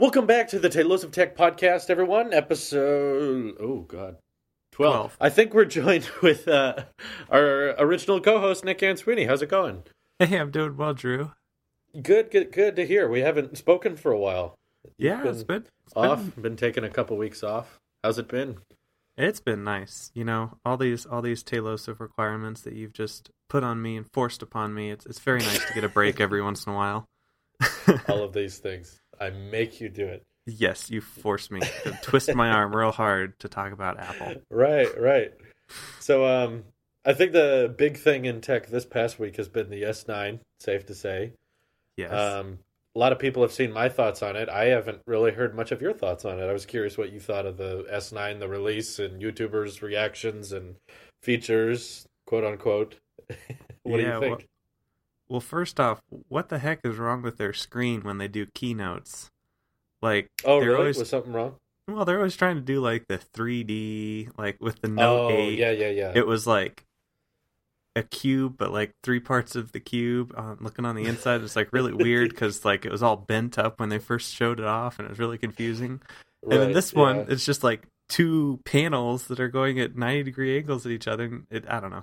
Welcome back to the Talos of Tech podcast, everyone. Episode, 12. 12. I think we're joined with our original co-host, Nick Answini. How's it going? Hey, I'm doing well, Drew. Good to hear. We haven't spoken for a while. Yeah, it's been Been taking a couple weeks off. How's it been? It's been nice. You know, all these Tailosive requirements that you've just put on me and forced upon me. It's very nice to get a break every once in a while. All of these things. I make you do it. Yes, you forced me to twist my arm real hard to talk about Apple. Right. So, I think the big thing in tech this past week has been the S9, safe to say. Yes. A lot of people have seen my thoughts on it. I haven't really heard much of your thoughts on it. I was curious what you thought of the S9, the release, and YouTubers' reactions and features, quote unquote. What do you think? Well, first off, what the heck is wrong with their screen when they do keynotes? Like, really? Was something wrong? Well, they're always trying to do like the 3D, like with the Note 8. Yeah. It was like a cube, but like three parts of the cube. Looking on the inside, it's like really weird because like it was all bent up when they first showed it off, and it was really confusing. Right, and then this one, it's just like two panels that are going at 90-degree angles at each other. I don't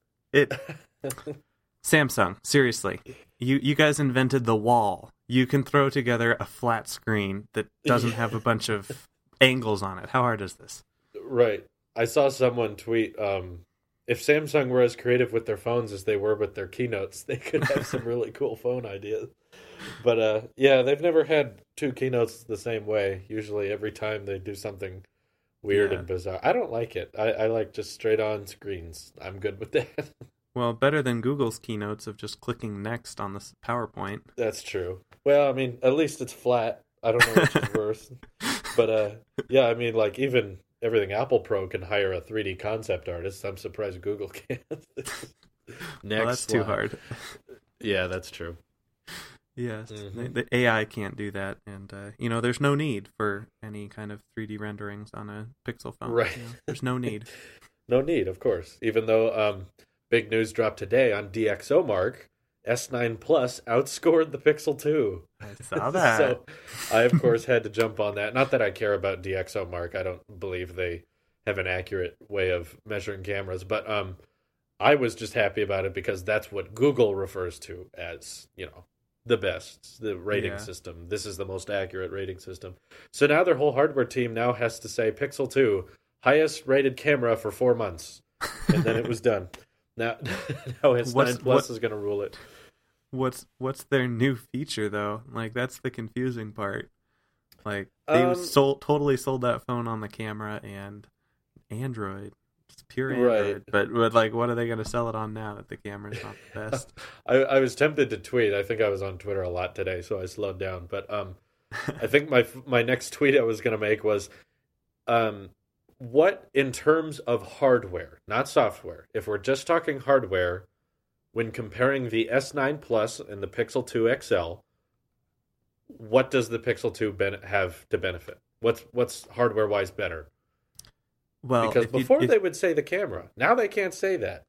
know. Samsung, seriously, you guys invented the wall. You can throw together a flat screen that doesn't have a bunch of angles on it. How hard is this? Right. I saw someone tweet, if Samsung were as creative with their phones as they were with their keynotes, they could have some really cool phone ideas. But they've never had two keynotes the same way. Usually every time they do something weird and bizarre. I don't like it. I like just straight on screens. I'm good with that. Well, better than Google's keynotes of just clicking next on this PowerPoint. That's true. Well, I mean, at least it's flat. I don't know which is worse. But, I mean, like, even everything Apple Pro can hire a 3D concept artist. I'm surprised Google can't. Well, that's too hard. Yeah, that's true. Yes, the AI can't do that. And, there's no need for any kind of 3D renderings on a Pixel phone. Right. There's no need. No need, of course. Even though... big news dropped today on DxOMark. S9 Plus outscored the Pixel 2. I saw that. So I, of course, had to jump on that. Not that I care about DxOMark. I don't believe they have an accurate way of measuring cameras. But I was just happy about it because that's what Google refers to as, the best, the rating system. This is the most accurate rating system. So now their whole hardware team now has to say Pixel 2, highest rated camera for 4 months. And then it was done. Now S9 Plus is going to rule it. What's their new feature though? Like that's the confusing part. Like they totally sold that phone on the camera and Android, it's pure Android. Right. But like, what are they going to sell it on now that the camera's not the best? I was tempted to tweet. I think I was on Twitter a lot today, so I slowed down. But I think my next tweet I was going to make was, what, in terms of hardware, not software, if we're just talking hardware, when comparing the S9 Plus and the Pixel 2 XL, what does the Pixel 2 have to benefit? What's hardware-wise better? Well, because before they would say the camera. Now they can't say that.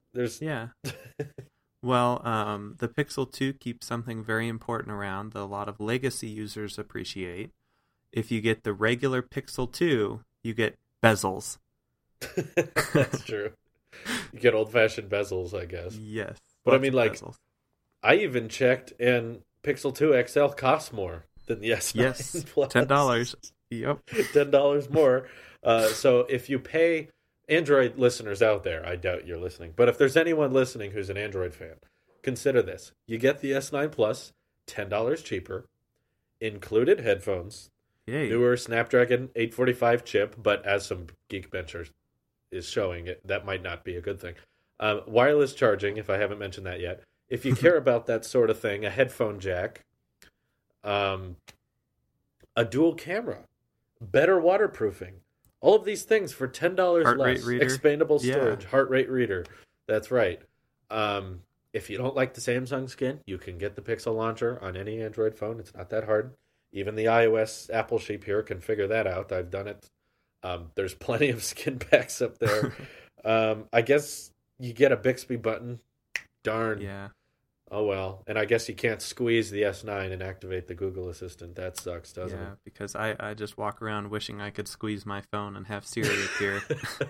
Well, the Pixel 2 keeps something very important around that a lot of legacy users appreciate. If you get the regular Pixel 2, you get bezels. That's true. You get old-fashioned bezels, I guess. Yes. But I mean, like, bezels. I even checked, and Pixel 2 XL costs more than the S9 yes. Plus. $10. Yep. $10 more. So if you pay Android listeners out there, I doubt you're listening, but if there's anyone listening who's an Android fan, consider this. You get the S9 Plus, $10 cheaper, included headphones, newer Snapdragon 845 chip, but as some Geekbencher is showing, that might not be a good thing. Wireless charging, if I haven't mentioned that yet. If you care about that sort of thing, a headphone jack, a dual camera, better waterproofing, all of these things for $10 less. Expandable storage, heart rate reader. That's right. If you don't like the Samsung skin, you can get the Pixel launcher on any Android phone. It's not that hard. Even the iOS Apple sheep here can figure that out. I've done it. There's plenty of skin packs up there. I guess you get a Bixby button. Darn. Yeah. Oh well, and I guess you can't squeeze the S9 and activate the Google Assistant. That sucks, doesn't Yeah, because I just walk around wishing I could squeeze my phone and have Siri appear.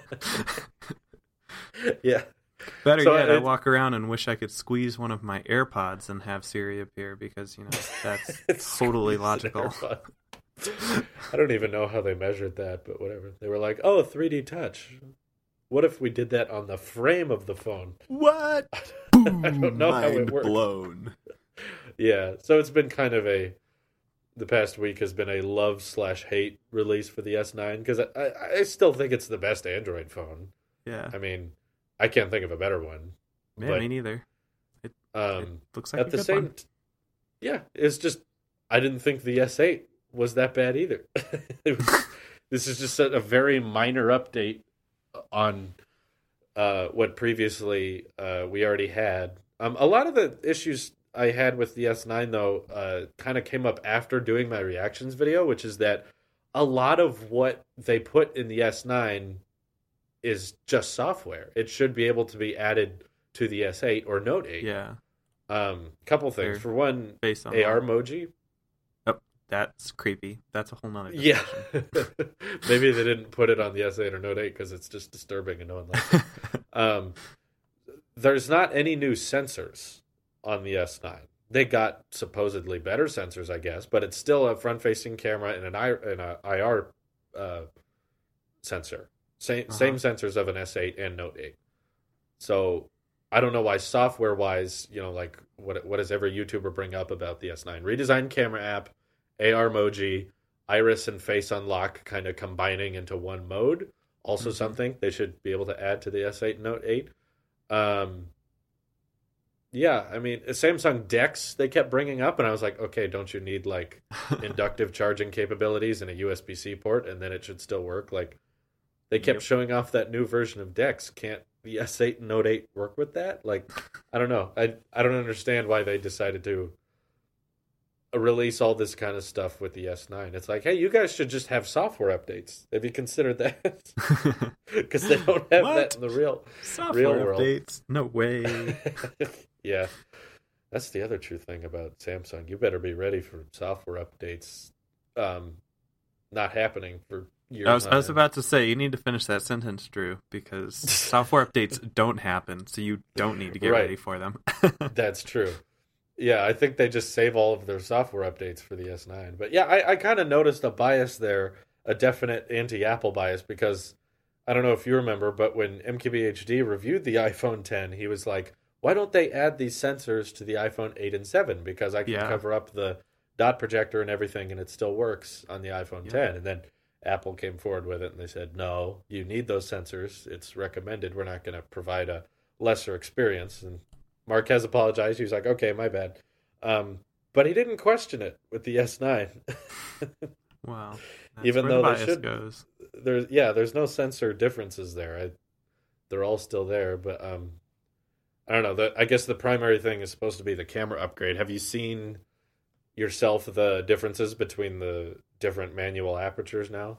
it? Yeah. Better So yet, I walk around and wish I could squeeze one of my AirPods and have Siri appear because, that's totally logical. I don't even know how they measured that, but whatever. They were like, oh, 3D touch. What if we did that on the frame of the phone? What? I don't know how it Mind works. blown. Yeah, so it's been kind of the past week has been a love/hate release for the S9 because I still think it's the best Android phone. Yeah. I mean, I can't think of a better one. Yeah, but, me neither. It looks like at a the good same, one. yeah, it's just I didn't think the S8 was that bad either. This is just a very minor update on what previously we already had. A lot of the issues I had with the S9 though kind of came up after doing my reactions video, which is that a lot of what they put in the S9 is just software. It should be able to be added to the S8 or Note 8. Yeah. Couple things. They're For one, based on AR that. emoji. Oh, that's creepy. That's a whole nother Yeah. discussion. Maybe they didn't put it on the S8 or Note 8 because it's just disturbing and no one likes it. There's not any new sensors on the S9. They got supposedly better sensors, I guess, but it's still a front-facing camera and an IR sensor. Same sensors of an S8 and Note 8. So I don't know why software-wise, like what does every YouTuber bring up about the S9? Redesigned camera app, AR emoji, iris and face unlock kind of combining into one mode. Also something they should be able to add to the S8 and Note 8. Yeah, I mean, Samsung DeX they kept bringing up, and I was like, okay, don't you need like inductive charging capabilities and a USB-C port, and then it should still work? Like, they kept showing off that new version of DeX. Can't the S8 and Note 8 work with that? Like, I don't know. I don't understand why they decided to release all this kind of stuff with the S9. It's like, hey, you guys should just have software updates. Have you considered that? Because they don't have that in the real world. Updates? No way. Yeah, that's the other true thing about Samsung. You better be ready for software updates not happening for years. I was about to say, you need to finish that sentence, Drew, because software updates don't happen, so you don't need to get ready for them. That's true. Yeah, I think they just save all of their software updates for the S9. But yeah, I kind of noticed a bias there, a definite anti-Apple bias, because I don't know if you remember, but when MKBHD reviewed the iPhone 10, he was like, why don't they add these sensors to the iPhone 8 and 7? Because I can cover up the dot projector and everything, and it still works on the iPhone 10. And then Apple came forward with it, and they said, no, you need those sensors. It's recommended. We're not going to provide a lesser experience. And Mark has apologized. He was like, okay, my bad. But he didn't question it with the S9. Wow. Even though the they should. Goes. There's no sensor differences there. They're all still there, but I don't know. I guess the primary thing is supposed to be the camera upgrade. Have you seen yourself the differences between the different manual apertures now?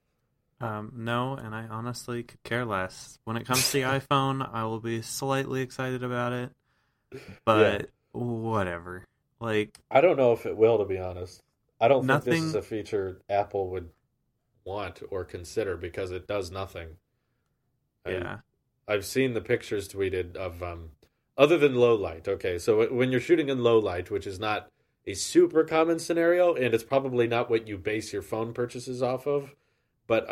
No, and I honestly could care less. When it comes to the iPhone, I will be slightly excited about it, but whatever. Like, I don't know if it will, to be honest. I don't think this Nothing- is a feature Apple would want or consider because it does nothing. yeah. I've seen the pictures tweeted of other than low light. Okay, so when you're shooting in low light, which is not a super common scenario, and it's probably not what you base your phone purchases off of, but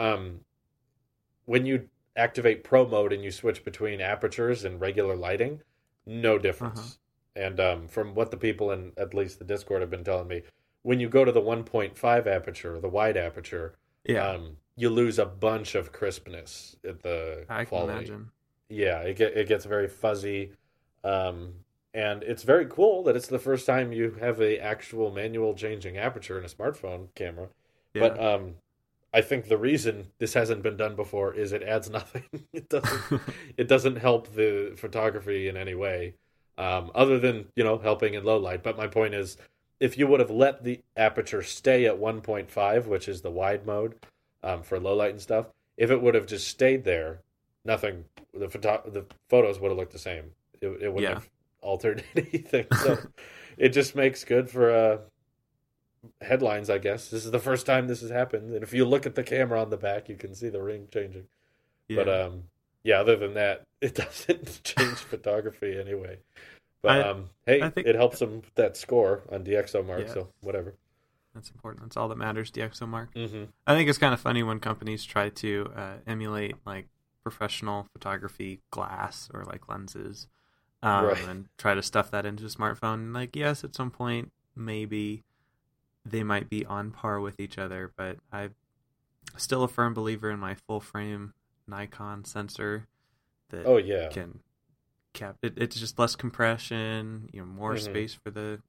when you activate Pro mode and you switch between apertures and regular lighting, no difference. And from what the people in at least the Discord have been telling me, when you go to the 1.5 aperture, the wide aperture, you lose a bunch of crispness at the I quality. can imagine. Yeah, it gets very fuzzy, and it's very cool that it's the first time you have a actual manual changing aperture in a smartphone camera. Yeah. But I think the reason this hasn't been done before is it adds nothing. It doesn't help the photography in any way, other than helping in low light. But my point is, if you would have let the aperture stay at 1.5, which is the wide mode for low light and stuff, if it would have just stayed there, nothing. The photos would have looked the same. It wouldn't have altered anything. So it just makes good for headlines, I guess. This is the first time this has happened, and if you look at the camera on the back, you can see the ring changing. Yeah. But yeah, other than that, it doesn't change photography anyway. But hey, I think it helps them with that score on DxOMark, Yeah. so whatever. that's important. That's all that matters. DxOMark. Mm-hmm. I think it's kind of funny when companies try to emulate like professional photography glass or like lenses, Right. and try to stuff that into a smartphone. Like, yes, at some point maybe they might be on par with each other, but I'm still a firm believer in my full frame Nikon sensor that Oh yeah. can cap. It's just less compression, more Mhm. space for the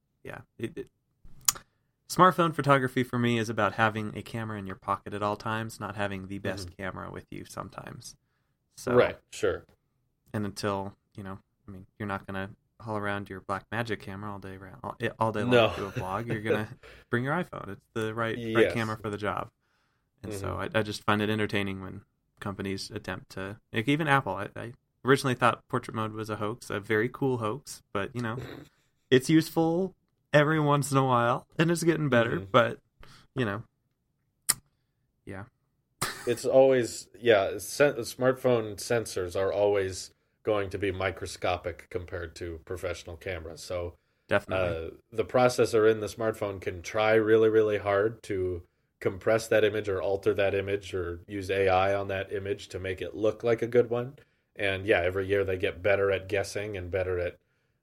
Smartphone photography for me is about having a camera in your pocket at all times, not having the best camera with you sometimes. So, Right. Sure. and until, you're not going to haul around your Blackmagic camera all day long No. to do a vlog. You're going to bring your iPhone. It's the right Yes. camera for the job. And so I just find it entertaining when companies attempt to, like even Apple. I originally thought portrait mode was a hoax, a very cool hoax, but, it's useful every once in a while, and it's getting better, but, yeah. It's always smartphone sensors are always going to be microscopic compared to professional cameras. So Definitely. the processor in the smartphone can try really, really hard to compress that image or alter that image or use AI on that image to make it look like a good one. And yeah, every year they get better at guessing and better at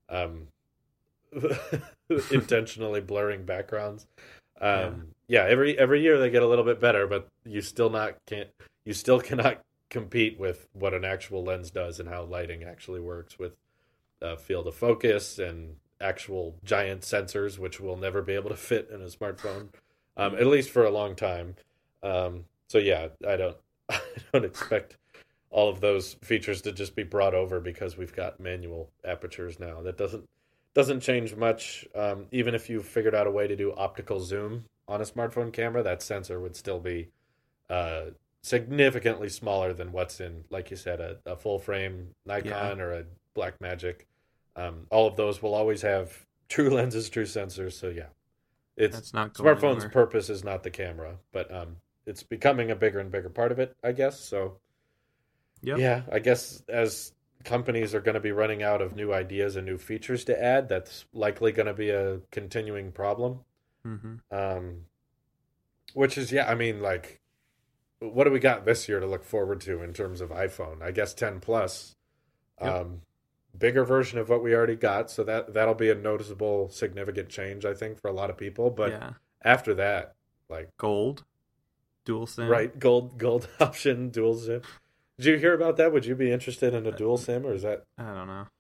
intentionally blurring backgrounds. Yeah, every year they get a little bit better, but you still cannot compete with what an actual lens does and how lighting actually works with field of focus and actual giant sensors, which will never be able to fit in a smartphone, at least for a long time. So yeah, I don't expect all of those features to just be brought over because we've got manual apertures now. That doesn't change much. Even if you figured out a way to do optical zoom on a smartphone camera, that sensor would still be significantly smaller than what's in, like you said, a full frame Nikon or a Blackmagic. All of those will always have true lenses, true sensors. So yeah, That's not going smartphone's anywhere. purpose is not the camera, but it's becoming a bigger and bigger part of it, I guess. So Yep. yeah, I guess as companies are going to be running out of new ideas and new features to add, that's likely going to be a continuing problem. Mm-hmm. Which is, yeah, I mean, like, what do we got this year to look forward to in terms of iPhone? I guess 10 Plus. Yep. Bigger version of what we already got, so that'll be a noticeable, significant change, I think, for a lot of people. But Yeah. after that, like, Gold. Dual SIM. right, gold option, dual SIM. Did you hear about that? Would you be interested in a dual SIM, or is that? I don't know.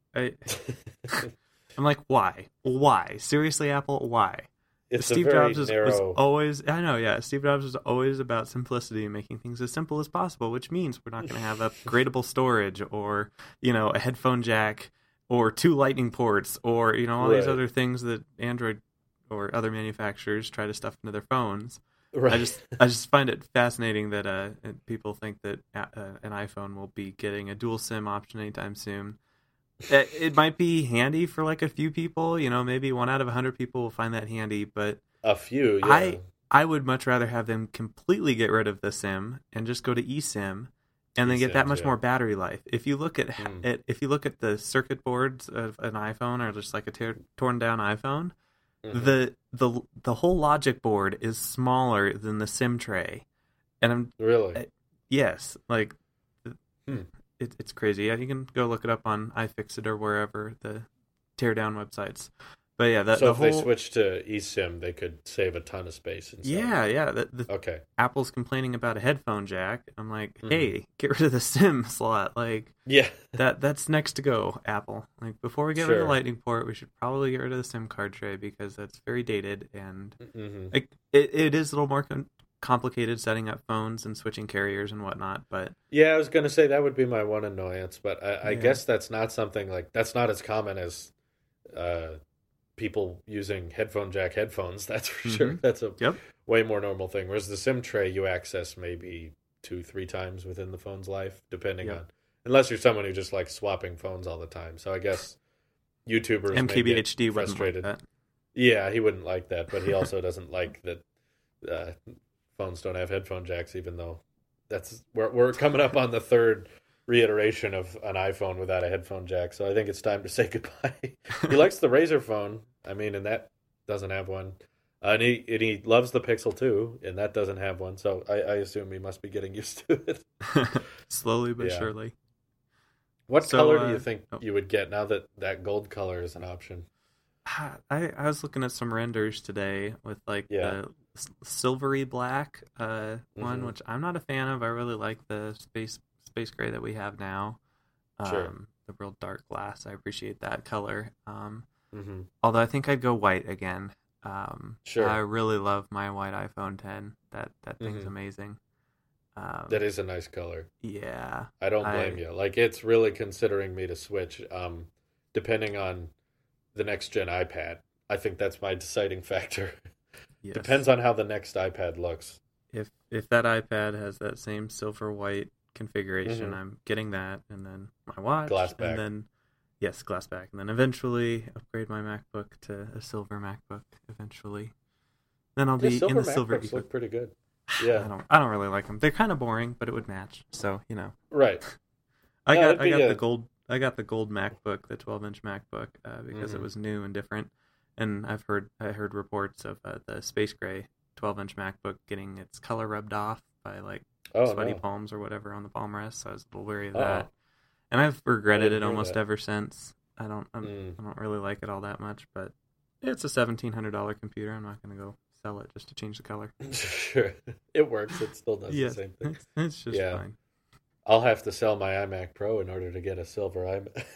I'm like, why? Why? Seriously, Apple, why? It's Steve a very Jobs was narrow. always, I know, yeah. Steve Jobs was always about simplicity and making things as simple as possible, which means we're not going to have upgradable storage or, a headphone jack or 2 lightning ports or, all these Right. other things that Android or other manufacturers try to stuff into their phones. Right. I just find it fascinating that people think that an iPhone will be getting a dual SIM option anytime soon. It might be handy for like a few people, maybe 1 out of 100 people will find that handy, but A few, yeah. I would much rather have them completely get rid of the SIM and just go to eSIM and then get that eSIMs, much yeah. more battery life. If you look at if you look at the circuit boards of an iPhone or just like a torn down iPhone, Mhm. the whole logic board is smaller than the SIM tray. And Really? yes, like Hmm. it's crazy. Yeah, you can go look it up on iFixit or wherever the teardown websites. But yeah, So the if whole they switch to eSIM, they could save a ton of space inside. yeah. Okay. Apple's complaining about a headphone jack. I'm like, Mhm. hey, get rid of the SIM slot. Like Yeah. that's next to go, Apple. Like before we get rid of Sure. the Lightning port, we should probably get rid of the SIM card tray because that's very dated and hmm like it is a little more complicated setting up phones and switching carriers and whatnot. But Yeah, I was going to say that would be my one annoyance, but I Yeah. guess that's not something that's not as common as people using headphone jack headphones. That's for sure. That's a Yep. way more normal thing. Whereas the SIM tray you access maybe 2-3 times within the phone's life, depending Yep. on, unless you're someone who just likes swapping phones all the time. So I guess YouTubers may get MKBHD wouldn't like frustrated. that. Yeah, he wouldn't like that, but he also doesn't like that phones don't have headphone jacks, even though we're coming up on the third reiteration of an iPhone without a headphone jack, so I think it's time to say goodbye. He likes the Razer phone, and that doesn't have one. And he loves the Pixel 2, and that doesn't have one, so I assume he must be getting used to it. Slowly but Yeah. surely. What So, color do you think you would get now that gold color is an option? I was looking at some renders today with like Yeah. the silvery black one, Mhm. which I'm not a fan of. I really like the space gray that we have now. Sure. The real dark glass. I appreciate that color. Mm-hmm. Although I think I'd go white again. Sure. I really love my white iPhone 10. That thing's Mhm. amazing. That is a nice color. Yeah. I don't blame you. Like, it's really considering me to switch, depending on the next gen iPad. I think that's my deciding factor. Yes. Depends on how the next iPad looks. If that iPad has that same silver white configuration, Mhm. I'm getting that, and then my watch, Glass back. and then glass back, and then eventually upgrade my MacBook to a silver MacBook. Eventually, then I'll be in the silver. MacBooks look pretty good. Yeah, I don't really like them. They're kind of boring, but it would match. So right. I No, got it'd be the gold. I got the gold MacBook, the 12-inch MacBook, because it Mhm. was new and different. And I heard reports of the space gray 12-inch MacBook getting its color rubbed off by like sweaty No. palms or whatever on the palm rest. So I was a little wary of Uh-oh. that. And I've regretted didn't it hear almost that. ever since. I don't really like it all that much, but it's a $1,700 computer. I'm not going to go sell it just to change the color. Sure, it works. It still does Yes, the same thing. it's just Yeah. fine. I'll have to sell my iMac Pro in order to get a silver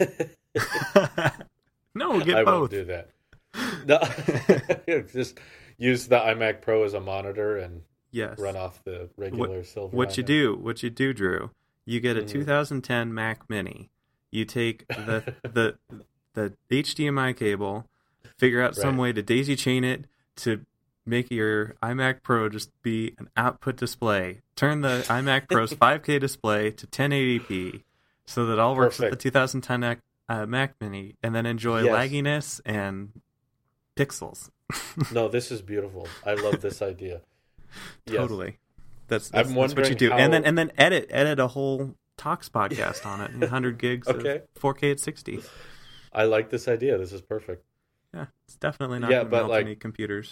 iMac. No, get I both. won't do that. No, just use the iMac Pro as a monitor and Yes. run off the regular silver. What you iMac. do, Drew, you get a Mhm. 2010 Mac Mini. You take the HDMI cable, figure out some Right. way to daisy chain it to make your iMac Pro just be an output display. Turn the iMac Pro's 5K display to 1080p so that all works with the Perfect. 2010 Mac Mini, and then enjoy Yes. lagginess and pixels. No, this is beautiful. I love this idea. Yes. Totally. That's I'm what you wondering do. how- And then edit a whole Talks podcast on it. 100 gigs Okay. of 4K at 60. I like this idea. This is perfect. Yeah, it's definitely not Yeah, going to but, melt like- any computers.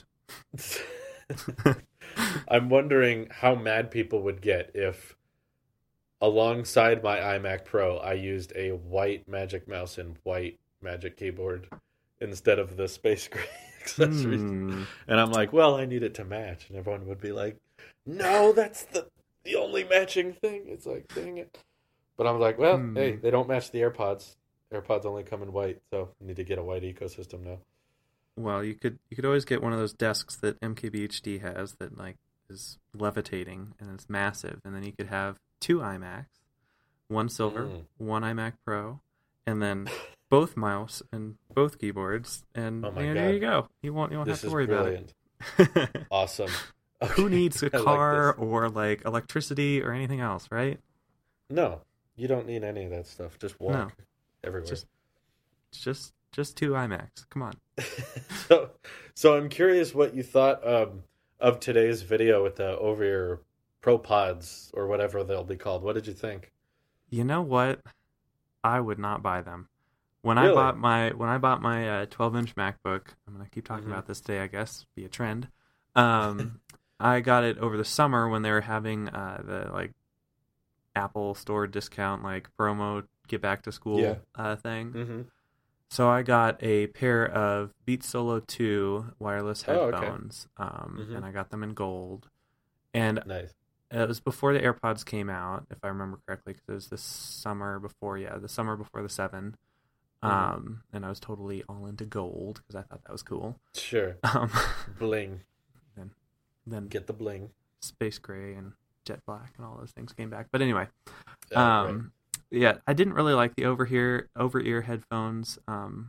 I'm wondering how mad people would get if, alongside my iMac Pro, I used a white Magic Mouse and white Magic Keyboard instead of the space gray accessories. And I'm like, well, I need it to match. And everyone would be like, no, that's the only matching thing. It's like, dang it. But I'm like, well, hey, they don't match the AirPods. AirPods only come in white, so I need to get a white ecosystem now. Well, you could always get one of those desks that MKBHD has that like is levitating and it's massive, and then you could have two iMacs, one silver, one iMac Pro, and then both mouse and both keyboards, and Oh my there you God. go. You won't have This to is worry brilliant. about it. Awesome. Who Okay, needs a I like car this. or like electricity or anything else, right? No, you don't need any of that stuff. Just walk No. everywhere. Just two iMacs. Come on. so I'm curious what you thought of today's video with the over-ear Pro Pods or whatever they'll be called. What did you think? You know what? I would not buy them. When Really? I bought my 12-inch MacBook, I'm gonna keep talking Mhm. about this today, I guess, be a trend. I got it over the summer when they were having the like Apple Store discount, like promo, get back to school thing. Mm-hmm. So I got a pair of Beats Solo 2 wireless Oh, okay. headphones, Mhm. and I got them in gold. And Nice. it was before the AirPods came out, if I remember correctly, because it was the summer before the 7. Mhm. And I was totally all into gold because I thought that was cool. Sure. Um, Bling. then Get the bling. Space Gray and Jet Black and all those things came back. But anyway, Right. yeah, I didn't really like the over-ear headphones.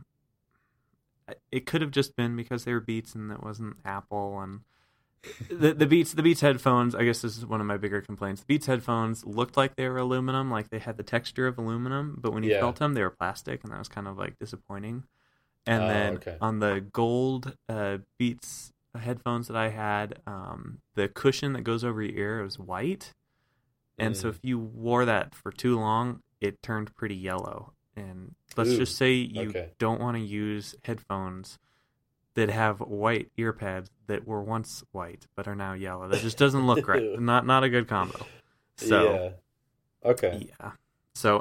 It could have just been because they were Beats and it wasn't Apple, and the Beats headphones, I guess this is one of my bigger complaints. The Beats headphones looked like they were aluminum, like they had the texture of aluminum, but when you Yeah. felt them, they were plastic, and that was kind of like disappointing. And then okay. on the gold Beats headphones that I had, the cushion that goes over your ear was white. And so if you wore that for too long, it turned pretty yellow. And let's just say you don't want to use headphones that have white ear pads that were once white but are now yellow. That just doesn't look right. Not a good combo. So, yeah. Okay. Yeah. So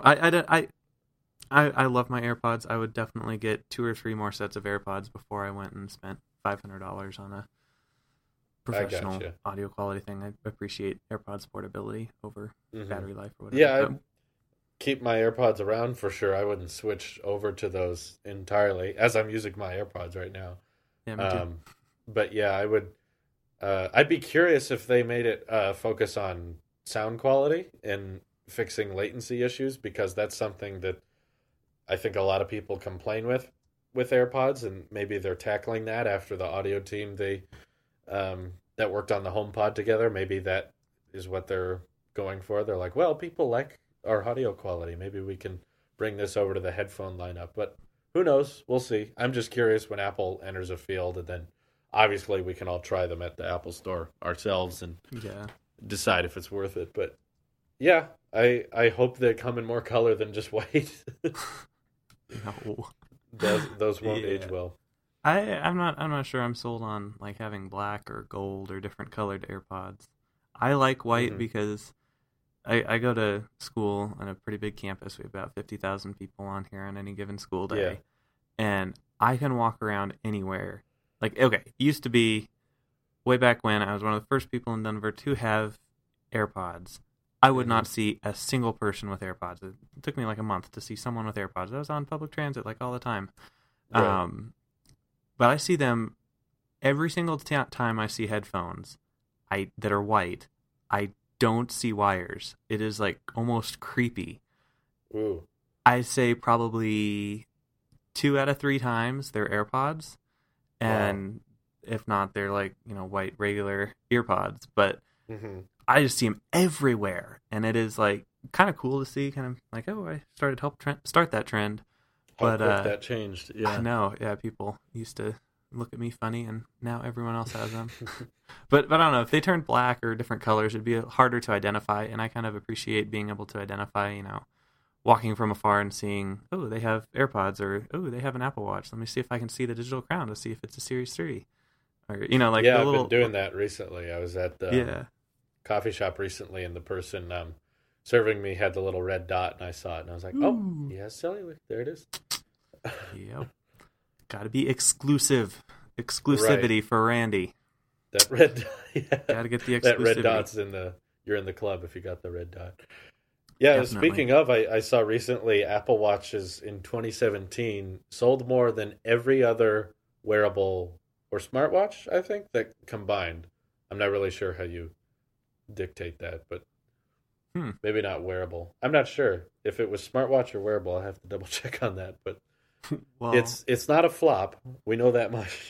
I love my AirPods. I would definitely get 2 or 3 more sets of AirPods before I went and spent $500 on a professional audio quality thing. I appreciate AirPods portability over battery life or whatever. Yeah, I keep my AirPods around for sure. I wouldn't switch over to those entirely, as I'm using my AirPods right now. Yeah, me too. But yeah, I would. I'd be curious if they made it focus on sound quality and fixing latency issues, because that's something that I think a lot of people complain with AirPods, and maybe they're tackling that after the audio team that worked on the HomePod together. Maybe that is what they're going for. They're like, well, people like our audio quality. Maybe we can bring this over to the headphone lineup. But who knows? We'll see. I'm just curious when Apple enters a field, and then obviously we can all try them at the Apple Store ourselves and decide if it's worth it. But yeah, I hope they come in more color than just white. No. Those won't age well. I'm not sure I'm sold on like having black or gold or different colored AirPods. I like white because I go to school on a pretty big campus. We have about 50,000 people on here on any given school day. And I can walk around anywhere. Like, okay, it used to be way back when I was one of the first people in Denver to have AirPods. I would not see a single person with AirPods. It took me like a month to see someone with AirPods. I was on public transit like all the time. Right. But I see them every single time I see headphones that are white. I don't see wires. It is like almost creepy. Ooh. I say probably 2 out of 3 times they're AirPods. And if not, they're like, white regular earpods. But I just see them everywhere. And it is like kind of cool to see, kind of like, oh, I started to help start that trend. How quick that changed. Yeah. I know. Yeah, people used to look at me funny, and now everyone else has them. but I don't know. If they turned black or different colors, it'd be harder to identify. And I kind of appreciate being able to identify, walking from afar and seeing, oh, they have AirPods, or, oh, they have an Apple Watch. Let me see if I can see the digital crown to see if it's a Series 3. Or, like I've been doing that recently. I was at the coffee shop recently, and the person serving me had the little red dot, and I saw it, and I was like, oh, yeah, silly. There it is. Yep. Got to be exclusivity for Randy. That red dot. Got to get the exclusivity. That red dot's you're in the club if you got the red dot. Yeah, definitely. Speaking of, I saw recently Apple Watches in 2017 sold more than every other wearable or smartwatch, I think, that combined. I'm not really sure how you dictate that, but maybe not wearable. I'm not sure. If it was smartwatch or wearable, I'll have to double check on that, but well, it's not a flop. We know that much.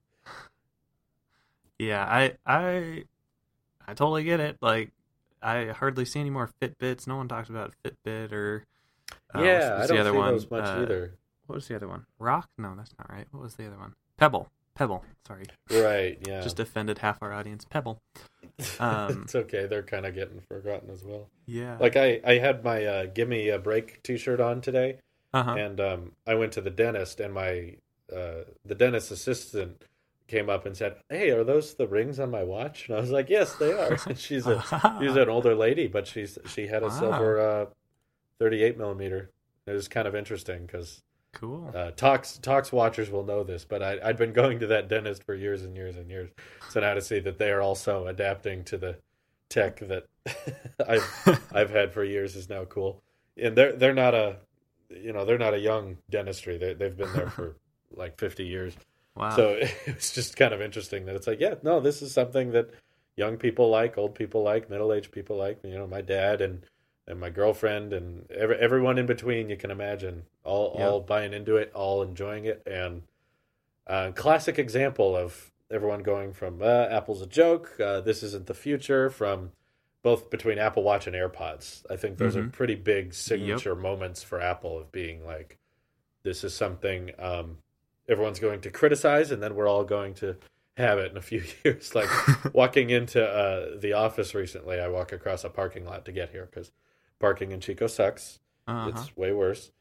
Yeah, I totally get it. Like, I hardly see any more Fitbits. No one talks about Fitbit or I don't see those much either. What was the other one? Rock? No, that's not right. What was the other one? Pebble. Sorry. Right. Yeah. Just offended half our audience. Pebble. It's okay. They're kind of getting forgotten as well. Yeah. Like I had my "Gimme a Break" T-shirt on today, and I went to the dentist, and the dentist assistant came up and said, "Hey, are those the rings on my watch?" And I was like, "Yes, they are." she's an older lady, but she had a silver 38 millimeter. It was kind of interesting because cool. Talks watchers will know this, but I'd been going to that dentist for years and years and years. So now to see that they are also adapting to the tech that I've had for years is now cool. And they're not a young dentistry. They've been there for like 50 years. Wow. So it's just kind of interesting that it's like, yeah, no, this is something that young people like, old people like, middle-aged people like. My dad and my girlfriend and everyone in between you can imagine, all buying into it, all enjoying it. And classic example of everyone going from Apple's a joke, this isn't the future, from both between Apple Watch and AirPods. I think those are pretty big signature moments for Apple of being like, this is something everyone's going to criticize, and then we're all going to have it in a few years. Like walking into the office recently, I walk across a parking lot to get here because parking in Chico sucks. It's way worse.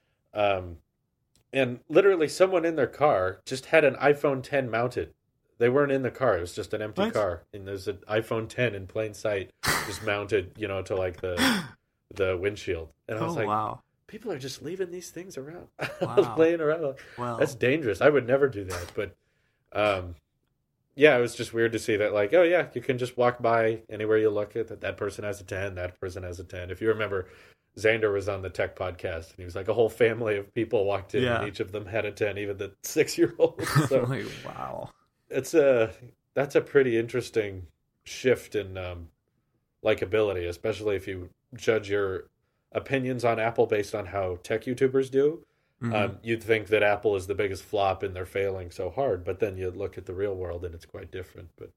And literally someone in their car just had an iPhone 10 mounted. They weren't in the car. It was just an empty car. And there's an iPhone 10 in plain sight just mounted, to like the windshield. And I was like, wow. People are just leaving these things around, Wow. laying around. Well, that's dangerous. I would never do that. But yeah, it was just weird to see that, like, oh yeah, you can just walk by anywhere you look at that person has a 10, that person has a 10. If you remember, Xander was on the tech podcast, and he was like, a whole family of people walked in, and each of them had a 10, even the 6-year-old. So like, wow. That's a pretty interesting shift in likability, especially if you judge your opinions on Apple based on how tech YouTubers do. Mm-hmm. You'd think that Apple is the biggest flop and they're failing so hard, but then you look at the real world and it's quite different. But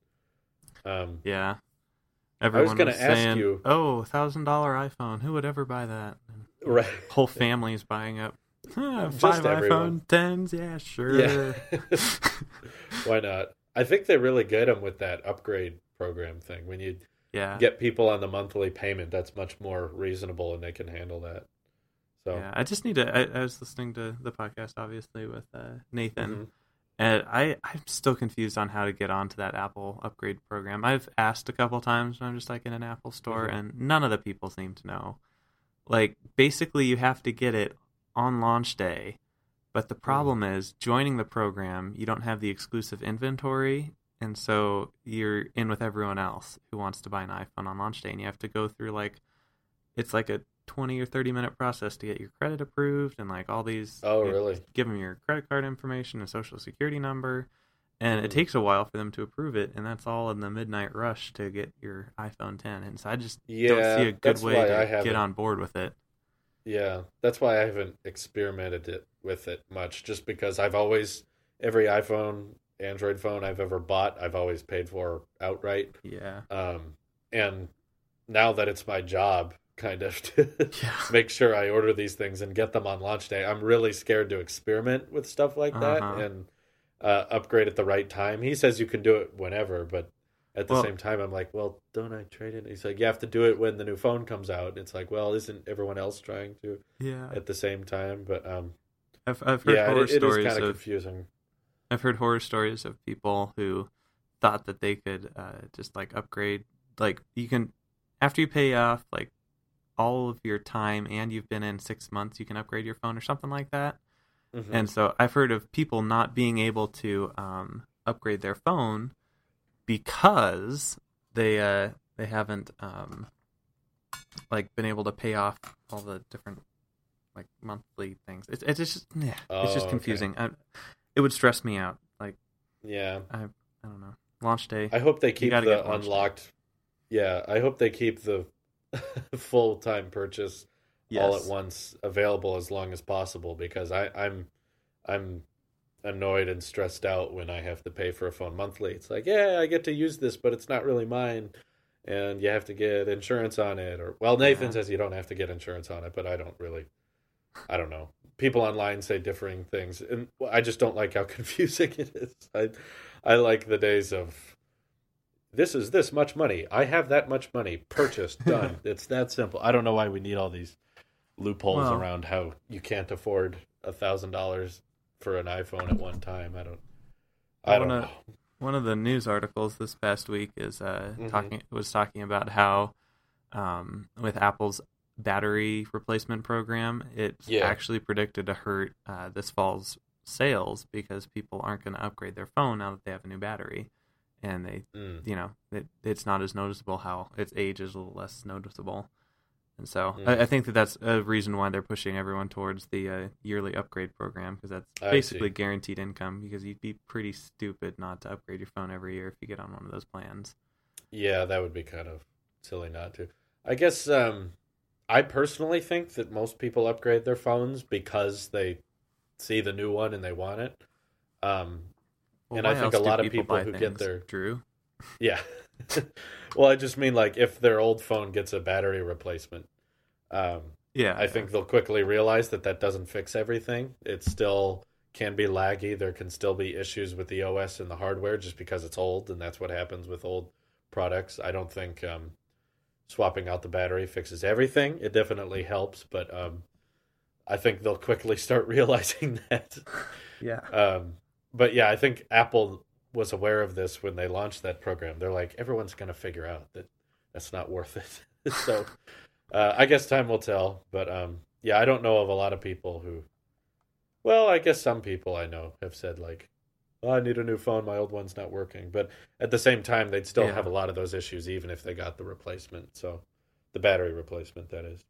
yeah, everyone I was going to ask you, $1,000 iPhone, who would ever buy that? Right, whole family's buying up. 5 everyone. iPhone 10s, yeah, sure. Yeah. Why not? I think they really get them with that upgrade program thing. When you get people on the monthly payment, that's much more reasonable, and they can handle that. So yeah, I just need to. I was listening to the podcast, obviously, with Nathan, and I'm still confused on how to get onto that Apple upgrade program. I've asked a couple times when I'm just like in an Apple store, and none of the people seem to know. Like, basically, you have to get it on launch day, but the problem is joining the program, you don't have the exclusive inventory, and so you're in with everyone else who wants to buy an iPhone on launch day, and you have to go through it's like a 20 or 30 minute process to get your credit approved, and like all these. Oh, really? Give them your credit card information and social security number, and it takes a while for them to approve it, and that's all in the midnight rush to get your iPhone 10. And so I just don't see a good way to get on board with it. Yeah, that's why I haven't experimented with it much, just because every iPhone, Android phone I've ever bought, I've always paid for outright. Yeah. And now that it's my job, kind of, to make sure I order these things and get them on launch day, I'm really scared to experiment with stuff like that and upgrade at the right time. He says you can do it whenever, but at the same time, I'm like, well, don't I trade it? He's like, you have to do it when the new phone comes out. And it's like, well, isn't everyone else trying to at the same time? But I've heard horror stories. It is kind of confusing. I've heard horror stories of people who thought that they could just like upgrade. Like, you can, after you pay off like all of your time and you've been in 6 months, you can upgrade your phone or something like that. Mm-hmm. And so I've heard of people not being able to upgrade their phone because they haven't like been able to pay off all the different like monthly things. It's just confusing. Okay. It would stress me out. Like, yeah, I don't know. Launch day. I hope they keep the unlocked. Yeah, I hope they keep the full-time purchase all at once available as long as possible, because I'm annoyed and stressed out when I have to pay for a phone monthly. It's like, yeah, I get to use this, but it's not really mine, and you have to get insurance on it. Or, well, Nathan says you don't have to get insurance on it, but I don't know. People online say differing things, and I just don't like how confusing it is. I like the days of, this is this much money, I have that much money, purchased, done. It's that simple. I don't know why we need all these loopholes around how you can't afford $1,000 for an iPhone at one time. I don't know. One of the news articles this past week is talking about how with Apple's battery replacement program, it's actually predicted to hurt this fall's sales because people aren't going to upgrade their phone now that they have a new battery, and it's not as noticeable, how its age is a little less noticeable. And so I think that's a reason why they're pushing everyone towards the yearly upgrade program, because that's basically guaranteed income, because you'd be pretty stupid not to upgrade your phone every year if you get on one of those plans. Yeah, that would be kind of silly not to. I guess I personally think that most people upgrade their phones because they see the new one and they want it. And I think a lot of people who get their... Drew? Yeah. Well, I just mean, like, if their old phone gets a battery replacement, I think they'll quickly realize that doesn't fix everything. It still can be laggy. There can still be issues with the OS and the hardware just because it's old, and that's what happens with old products. I don't think swapping out the battery fixes everything. It definitely helps, but I think they'll quickly start realizing that. Yeah. But yeah, I think Apple was aware of this when they launched that program. They're like, everyone's going to figure out that that's not worth it. So I guess time will tell. But yeah, I don't know of a lot of people who, well, I guess some people I know have said like, oh, I need a new phone. My old one's not working. But at the same time, they'd still have a lot of those issues, even if they got the replacement. So the battery replacement, that is.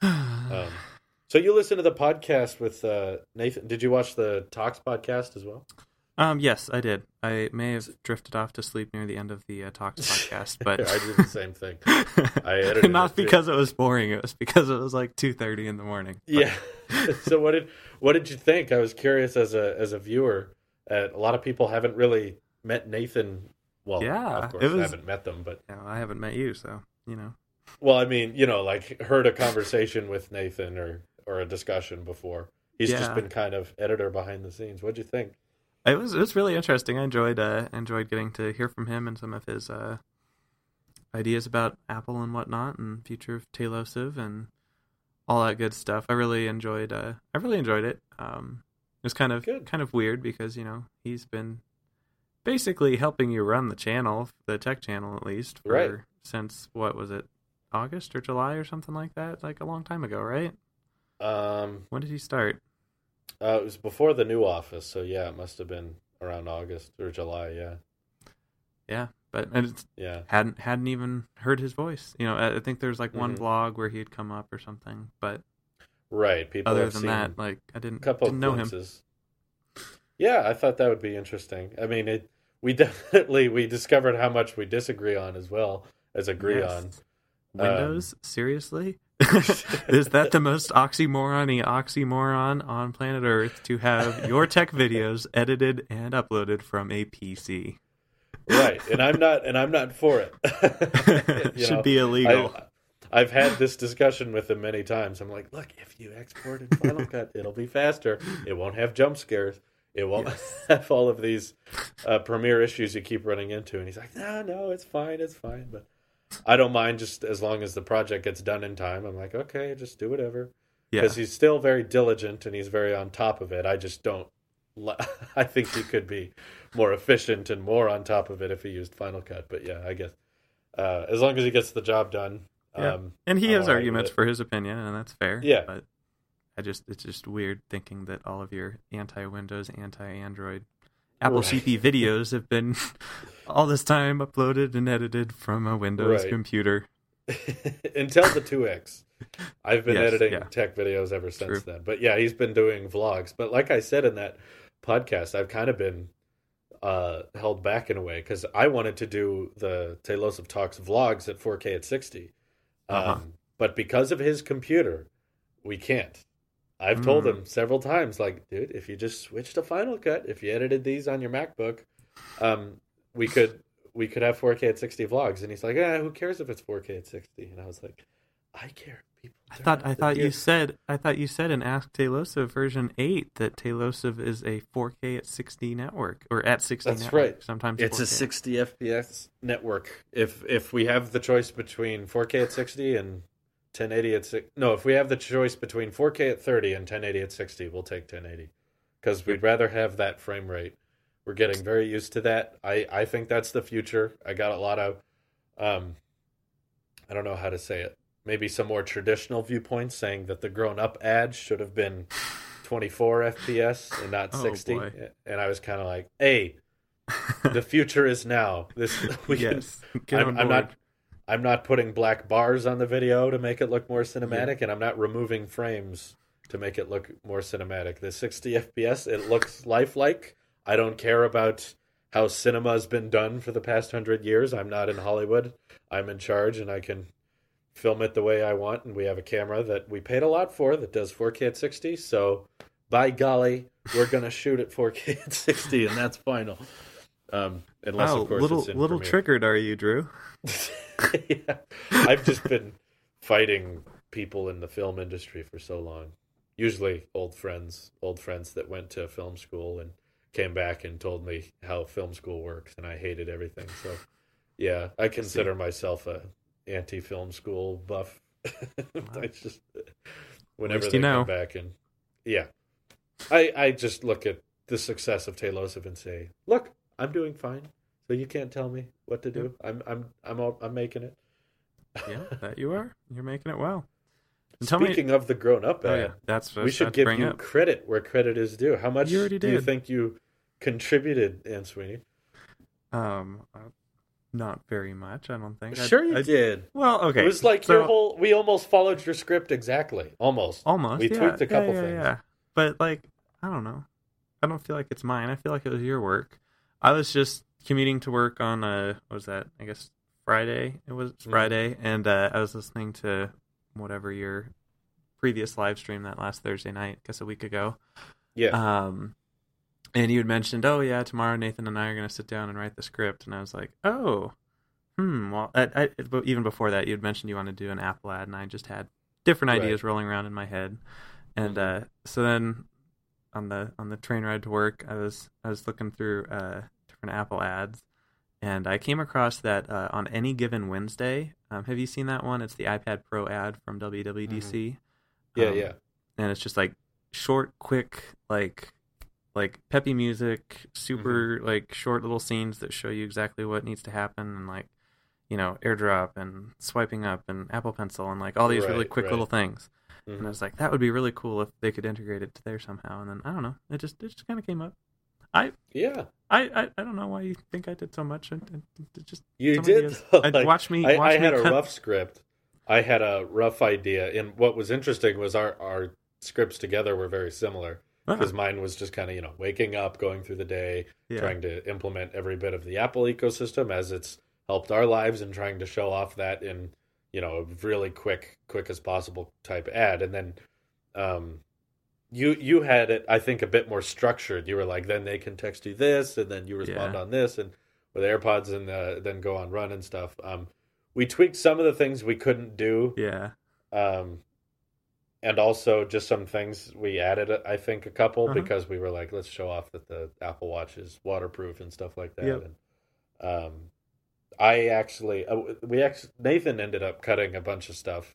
So you listen to the podcast with Nathan. Did you watch the Talks podcast as well? Yes, I did. I may have drifted off to sleep near the end of the Talks podcast, but I did the same thing. I edited not because it was boring. It was because it was like 2:30 in the morning. But... Yeah. So what did you think? I was curious as a viewer. A lot of people haven't really met Nathan. Well, yeah, of course, I haven't met them, but I haven't met you, so you know. Well, I mean, like heard a conversation with Nathan or a discussion before. He's just been kind of editor behind the scenes. What'd you think? It was really interesting. I enjoyed getting to hear from him and some of his ideas about Apple and whatnot, and future of Tailosive and all that good stuff. I really enjoyed it. It was kind of weird because he's been basically helping you run the channel, the tech channel at least, since what was it, August or July or something like that, like a long time ago, right? When did he start? It was before the new office, so yeah, it must have been around August or July, yeah. Yeah, but hadn't even heard his voice. I think there's like one blog where he'd come up or something, but people. Other than that, like I didn't know him. Yeah, I thought that would be interesting. I mean, we discovered how much we disagree on as well as agree on. Windows, seriously? Is that the most oxymoron on planet Earth, to have your tech videos edited and uploaded from a PC? Right, and I'm not for it. Should be illegal. I've had this discussion with him many times. I'm like, look, if you export in Final Cut, it'll be faster. It won't have jump scares. It won't have all of these Premiere issues you keep running into. And he's like, no, it's fine. But I don't mind, just as long as the project gets done in time. I'm like, okay, just do whatever. Because he's still very diligent and he's very on top of it. I just don't. I think he could be more efficient and more on top of it if he used Final Cut. But yeah, I guess as long as he gets the job done. And he has arguments for his opinion, and that's fair. Yeah. But it's just weird thinking that all of your anti-Windows, anti-Android Apple CP videos have been all this time uploaded and edited from a Windows computer. Until the 2X. I've been editing tech videos ever since then. But yeah, he's been doing vlogs. But like I said in that podcast, I've kind of been held back in a way because I wanted to do the Tailosive Talks vlogs at 4K at 60. But because of his computer, we can't. I've told him several times, like, dude, if you just switch to Final Cut, if you edited these on your MacBook, we could have 4K at 60 vlogs. And he's like, who cares if it's 4K at 60? And I was like, I care. People. I thought you said in Ask Tailosive version 8 that Tailosive is a 4K at 60 network, or at 60 That's network. Right. Sometimes it's 4K. A 60 FPS network. If we have the choice between 4K at 60 and 1080 at 60, no, if we have the choice between 4K at 30 and 1080 at 60, we'll take 1080 because we'd rather have that frame rate. We're getting very used to that. I think that's the future. I got a lot of, I don't know how to say it. Maybe some more traditional viewpoints saying that the grown-up ads should have been 24 FPS and not 60. Boy. And I was kind of like, hey, the future is now. I'm not putting black bars on the video to make it look more cinematic, and I'm not removing frames to make it look more cinematic. The 60 FPS, it looks lifelike. I don't care about how cinema has been done for the past 100 years. I'm not in Hollywood. I'm in charge, and I can film it the way I want, and we have a camera that we paid a lot for that does 4K at 60, so by golly, we're going to shoot at 4K at 60, and that's final. Unless, of course, it's in little Premiere. Triggered are you, Drew? Yeah. I've just been fighting people in the film industry for so long. usually old friends that went to film school and came back and told me how film school works, and I hated everything. So, yeah, I consider myself a anti-film school buff. I just whenever they come back, and yeah, I just look at the success of Tailosive and say, look, I'm doing fine, so you can't tell me what to do. I'm making it. Yeah, that you are. You're making it well. Speaking of the grown-up ad, yeah, that's what we should give you credit where credit is due. How much do you think you contributed, Anne Sweeney? Not very much, I don't think. Sure you did. Well, okay. It was like we almost followed your script exactly. Almost. We tweaked a couple things. Yeah. But, like, I don't know. I don't feel like it's mine. I feel like it was your work. I was just commuting to work on, what was that? I guess Friday. It was Friday, and I was listening to whatever your previous live stream that last Thursday night, I guess a week ago. Yeah. And you had mentioned, oh yeah, tomorrow Nathan and I are going to sit down and write the script, and I was like, well, even before that, you had mentioned you wanted to do an Apple ad, and I just had different ideas rolling around in my head, and so then on the train ride to work, I was looking through different Apple ads, and I came across that on Any Given Wednesday. Have you seen that one? It's the iPad Pro ad from WWDC. Yeah. And it's just like short, quick, like peppy music, super like short little scenes that show you exactly what needs to happen, and like, you know, AirDrop and swiping up and Apple Pencil and like all these really quick little things. And I was like, that would be really cool if they could integrate it to there somehow. And then I don't know, it just kind of came up. I don't know why you think I did so much. You did. Watch me. I had a rough script. I had a rough idea, and what was interesting was our scripts together were very similar. Because mine was just kind of, you know, waking up, going through the day, trying to implement every bit of the Apple ecosystem as it's helped our lives, and trying to show off that in, you know, a really quick as possible type ad. And then you had it, I think, a bit more structured. You were like, then they can text you this, and then you respond on this, and with AirPods, and then go on run and stuff. We tweaked some of the things we couldn't do. Yeah. And also just some things we added, I think, a couple, because we were like, let's show off that the Apple Watch is waterproof and stuff like that. Yep. And Nathan ended up cutting a bunch of stuff.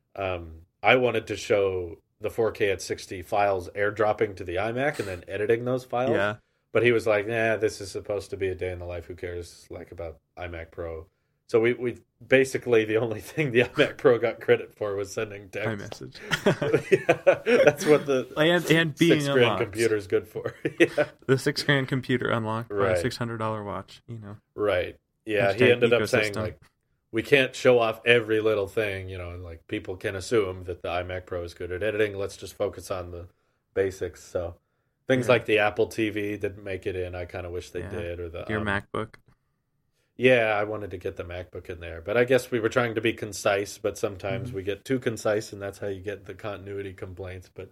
I wanted to show the 4K at 60 files airdropping to the iMac and then editing those files. Yeah. But he was like, nah, this is supposed to be a day in the life. Who cares, like, about iMac Pro? So we basically, the only thing the iMac Pro got credit for was sending text. iMessage. Yeah, that's what the and being $6,000 computer is good for. Yeah. The $6,000 computer unlocked by a $600 watch. You know. Right. Yeah. He ended up saying, like, we can't show off every little thing. You know, and like, people can assume that the iMac Pro is good at editing. Let's just focus on the basics. So things like the Apple TV didn't make it in. I kind of wish they did. Or your MacBook. Yeah, I wanted to get the MacBook in there, but I guess we were trying to be concise, but sometimes we get too concise, and that's how you get the continuity complaints, but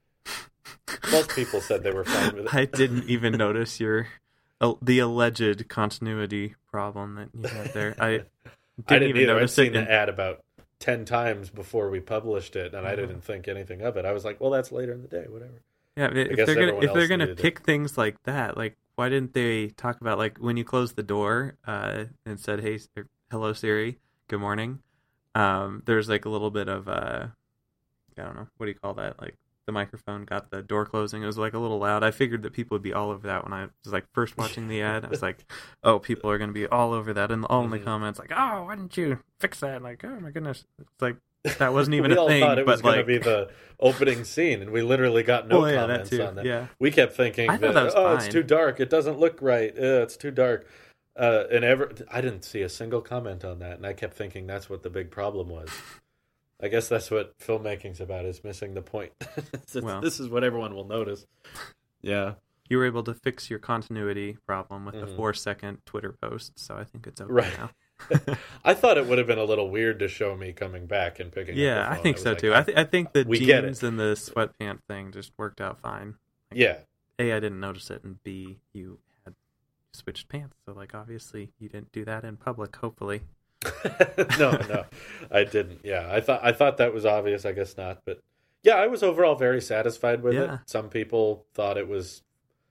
most people said they were fine with it. I didn't even notice the alleged continuity problem that you had there. I didn't even either. notice I'd seen the ad about 10 times before we published it, and I didn't think anything of it. I was like, well, that's later in the day, whatever. Yeah, if they're gonna pick things like that, like, why didn't they talk about, like, when you closed the door and said, hey, hello, Siri, good morning? There's, like, a little bit of, I don't know, what do you call that? Like, the microphone got the door closing. It was, like, a little loud. I figured that people would be all over that when I was, like, first watching the ad. I was like, oh, people are going to be all over that. And all in the comments, like, oh, why didn't you fix that? Like, oh, my goodness. It's like, that wasn't even a thing. We all thought it was going to be the opening scene, and we literally got no comments on that. Yeah. We kept thinking that was fine. It's too dark. It doesn't look right. It's too dark. I didn't see a single comment on that, and I kept thinking that's what the big problem was. I guess that's what filmmaking's about, is missing the point. This is what everyone will notice. Yeah. You were able to fix your continuity problem with the 4-second Twitter post, so I think it's okay now. I thought it would have been a little weird to show me coming back and picking up the phone. I think so, too. I think the jeans and the sweatpant thing just worked out fine. Like, yeah. A, I didn't notice it, and B, you had switched pants, so, like, obviously you didn't do that in public, hopefully. No, I didn't. Yeah, I thought that was obvious. I guess not, but Yeah, I was overall very satisfied with it. Yeah. Some people thought it was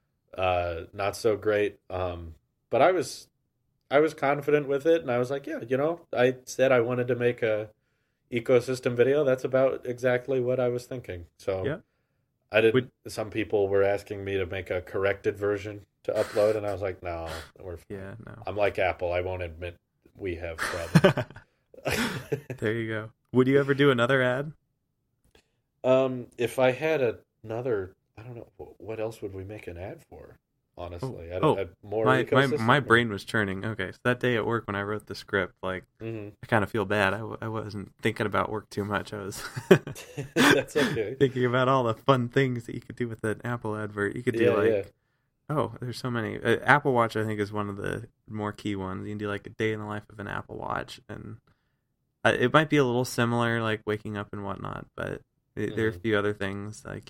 not so great, but I was confident with it, and I was like, yeah, I said I wanted to make a ecosystem video. That's about exactly what I was thinking. So Yeah. I Would didn't. Some people were asking me to make a corrected version to upload, and I was like, no, we're fine. yeah, no. I'm like Apple. I won't admit we have problems. There you go. Would you ever do another ad? If I had another, I don't know, what else would we make an ad for? Honestly, more my ecosystem. brain was churning. Okay, so that day at work when I wrote the script, like Mm-hmm. I kind of feel bad. I wasn't thinking about work too much. I was That's okay. thinking about all the fun things that you could do with an Apple advert. You could do Yeah. oh, there's so many. Apple Watch, I think, is one of the more key ones. You can do like a day in the life of an Apple Watch, and it might be a little similar, like waking up and whatnot, but there are a few other things like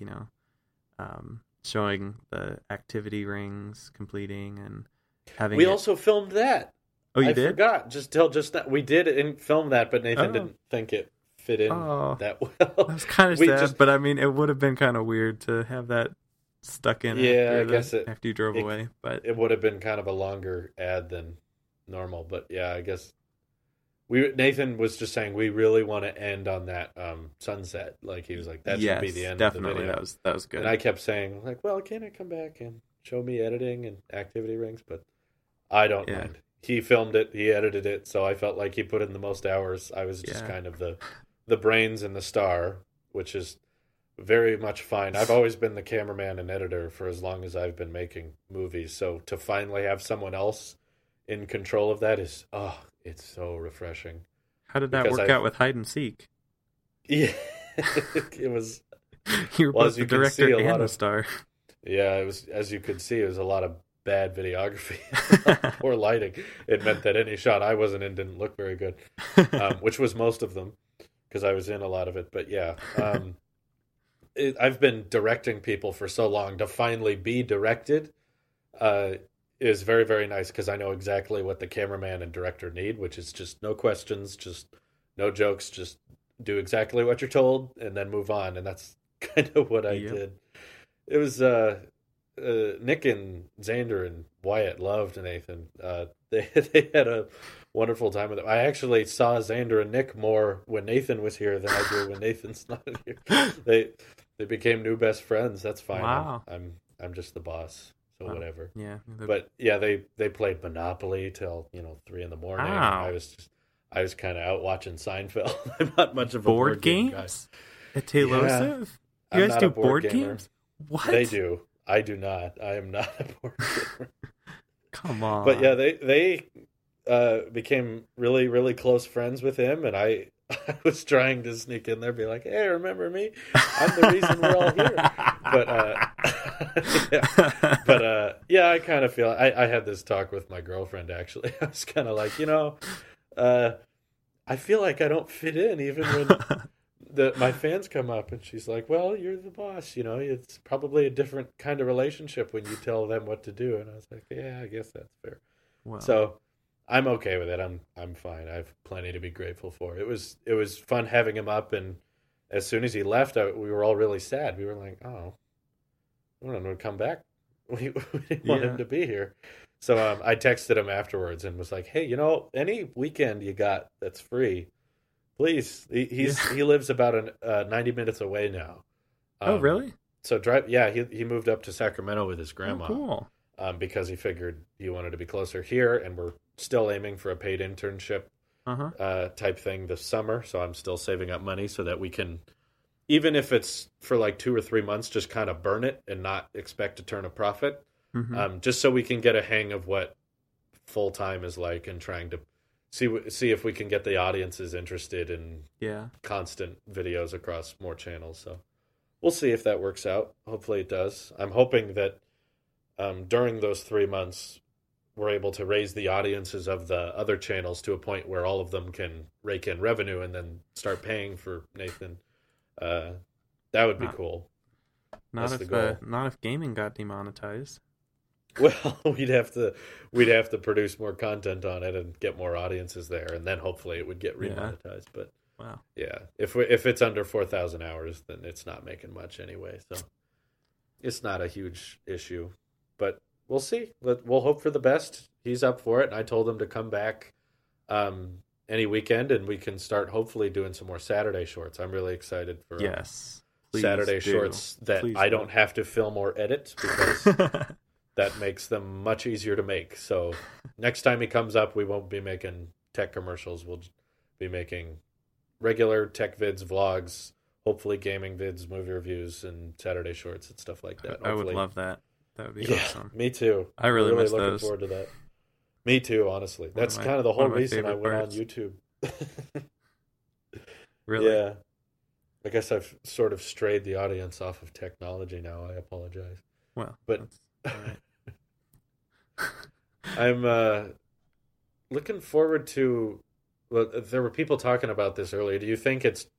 showing the activity rings completing and having. We also filmed that. Oh, you I did? forgot. Just that we did and film that, but Nathan didn't think it fit in that well. That was kind of We sad, just- but I mean, it would have been kind of weird to have that stuck in. Yeah, after after you drove away, but It would have been kind of a longer ad than normal, but yeah, I guess Nathan was just saying we really want to end on that sunset. Like he was like, that should be the end definitely. of the video. That was good. And I kept saying like, well, can I come back and show me editing and activity rings? But I don't mind. He filmed it, he edited it, so I felt like he put in the most hours. I was just kind of the brains and the star, which is very much fine. I've always been the cameraman and editor for as long as I've been making movies. So to finally have someone else in control of that is, it's so refreshing. How did that work out with hide and seek? Yeah, it was. You were both the director and the star. Yeah, it was. As you could see, it was a lot of bad videography, poor lighting. It meant that any shot I wasn't in didn't look very good, which was most of them because I was in a lot of it. But yeah, I've been directing people for so long to finally be directed. Is very, very nice because I know exactly what the cameraman and director need, which is just no questions, just no jokes, just do exactly what you're told and then move on. And that's kind of what I did. It was Nick and Xander and Wyatt loved Nathan. They had a wonderful time with it. I actually saw Xander and Nick more when Nathan was here than I do when Nathan's not here. They became new best friends. That's fine. Wow. I'm just the boss. So whatever. Yeah. But yeah, they played Monopoly till 3 a.m. Wow. I was kind of out watching Seinfeld. I'm not much of a board games guy. At Taylosive? You guys do board games? What? They do. I do not. I am not a board gamer. Come on. But yeah, they became really, really close friends with him, and I was trying to sneak in there, be like, "Hey, remember me? I'm the reason we're all here." But yeah, I kind of feel I had this talk with my girlfriend actually. I was kind of like, I feel like I don't fit in even when my fans come up, and she's like, "Well, you're the boss. It's probably a different kind of relationship when you tell them what to do." And I was like, "Yeah, I guess that's fair." Well. So I'm okay with it. I'm fine. I have plenty to be grateful for. It was fun having him up, and as soon as he left, we were all really sad. We were like, "Oh, we don't know to come back. We didn't want him to be here." So I texted him afterwards and was like, "Hey, any weekend you got that's free, please." He lives about 90 minutes away now. Oh, really? So drive. Yeah, he moved up to Sacramento with his grandma. Oh, cool. Because he figured he wanted to be closer here, and we're still aiming for a paid internship type thing this summer. So I'm still saving up money so that we can, even if it's for like 2 or 3 months, just kind of burn it and not expect to turn a profit. Just so we can get a hang of what full time is like, and trying to see if we can get the audiences interested in constant videos across more channels. So we'll see if that works out. Hopefully it does. I'm hoping that during those 3 months, we're able to raise the audiences of the other channels to a point where all of them can rake in revenue and then start paying for Nathan. That would be cool. Not if gaming got demonetized. Well, we'd have to produce more content on it and get more audiences there, and then hopefully it would get remonetized. But Wow. Yeah, if it's under 4,000 hours, then it's not making much anyway. So it's not a huge issue, but we'll see. We'll hope for the best. He's up for it, and I told him to come back any weekend, and we can start hopefully doing some more Saturday shorts. I'm really excited for Yes. Saturday do. shorts that Please I do. don't have to film or edit because that makes them much easier to make. So next time he comes up, we won't be making tech commercials. We'll be making regular tech vids, vlogs, hopefully gaming vids, movie reviews, and Saturday shorts and stuff like that. I would Hopefully. love that. That would be Yeah, awesome. me too. I really miss looking those. forward to that. Me too, honestly. That's my- kind of the one whole of my reason I favorite went parts. on YouTube. Really? Yeah. I guess I've sort of strayed the audience off of technology now. I apologize. Well, But- that's all right. I'm looking forward to. Well, there were people talking about this earlier. Do you think it's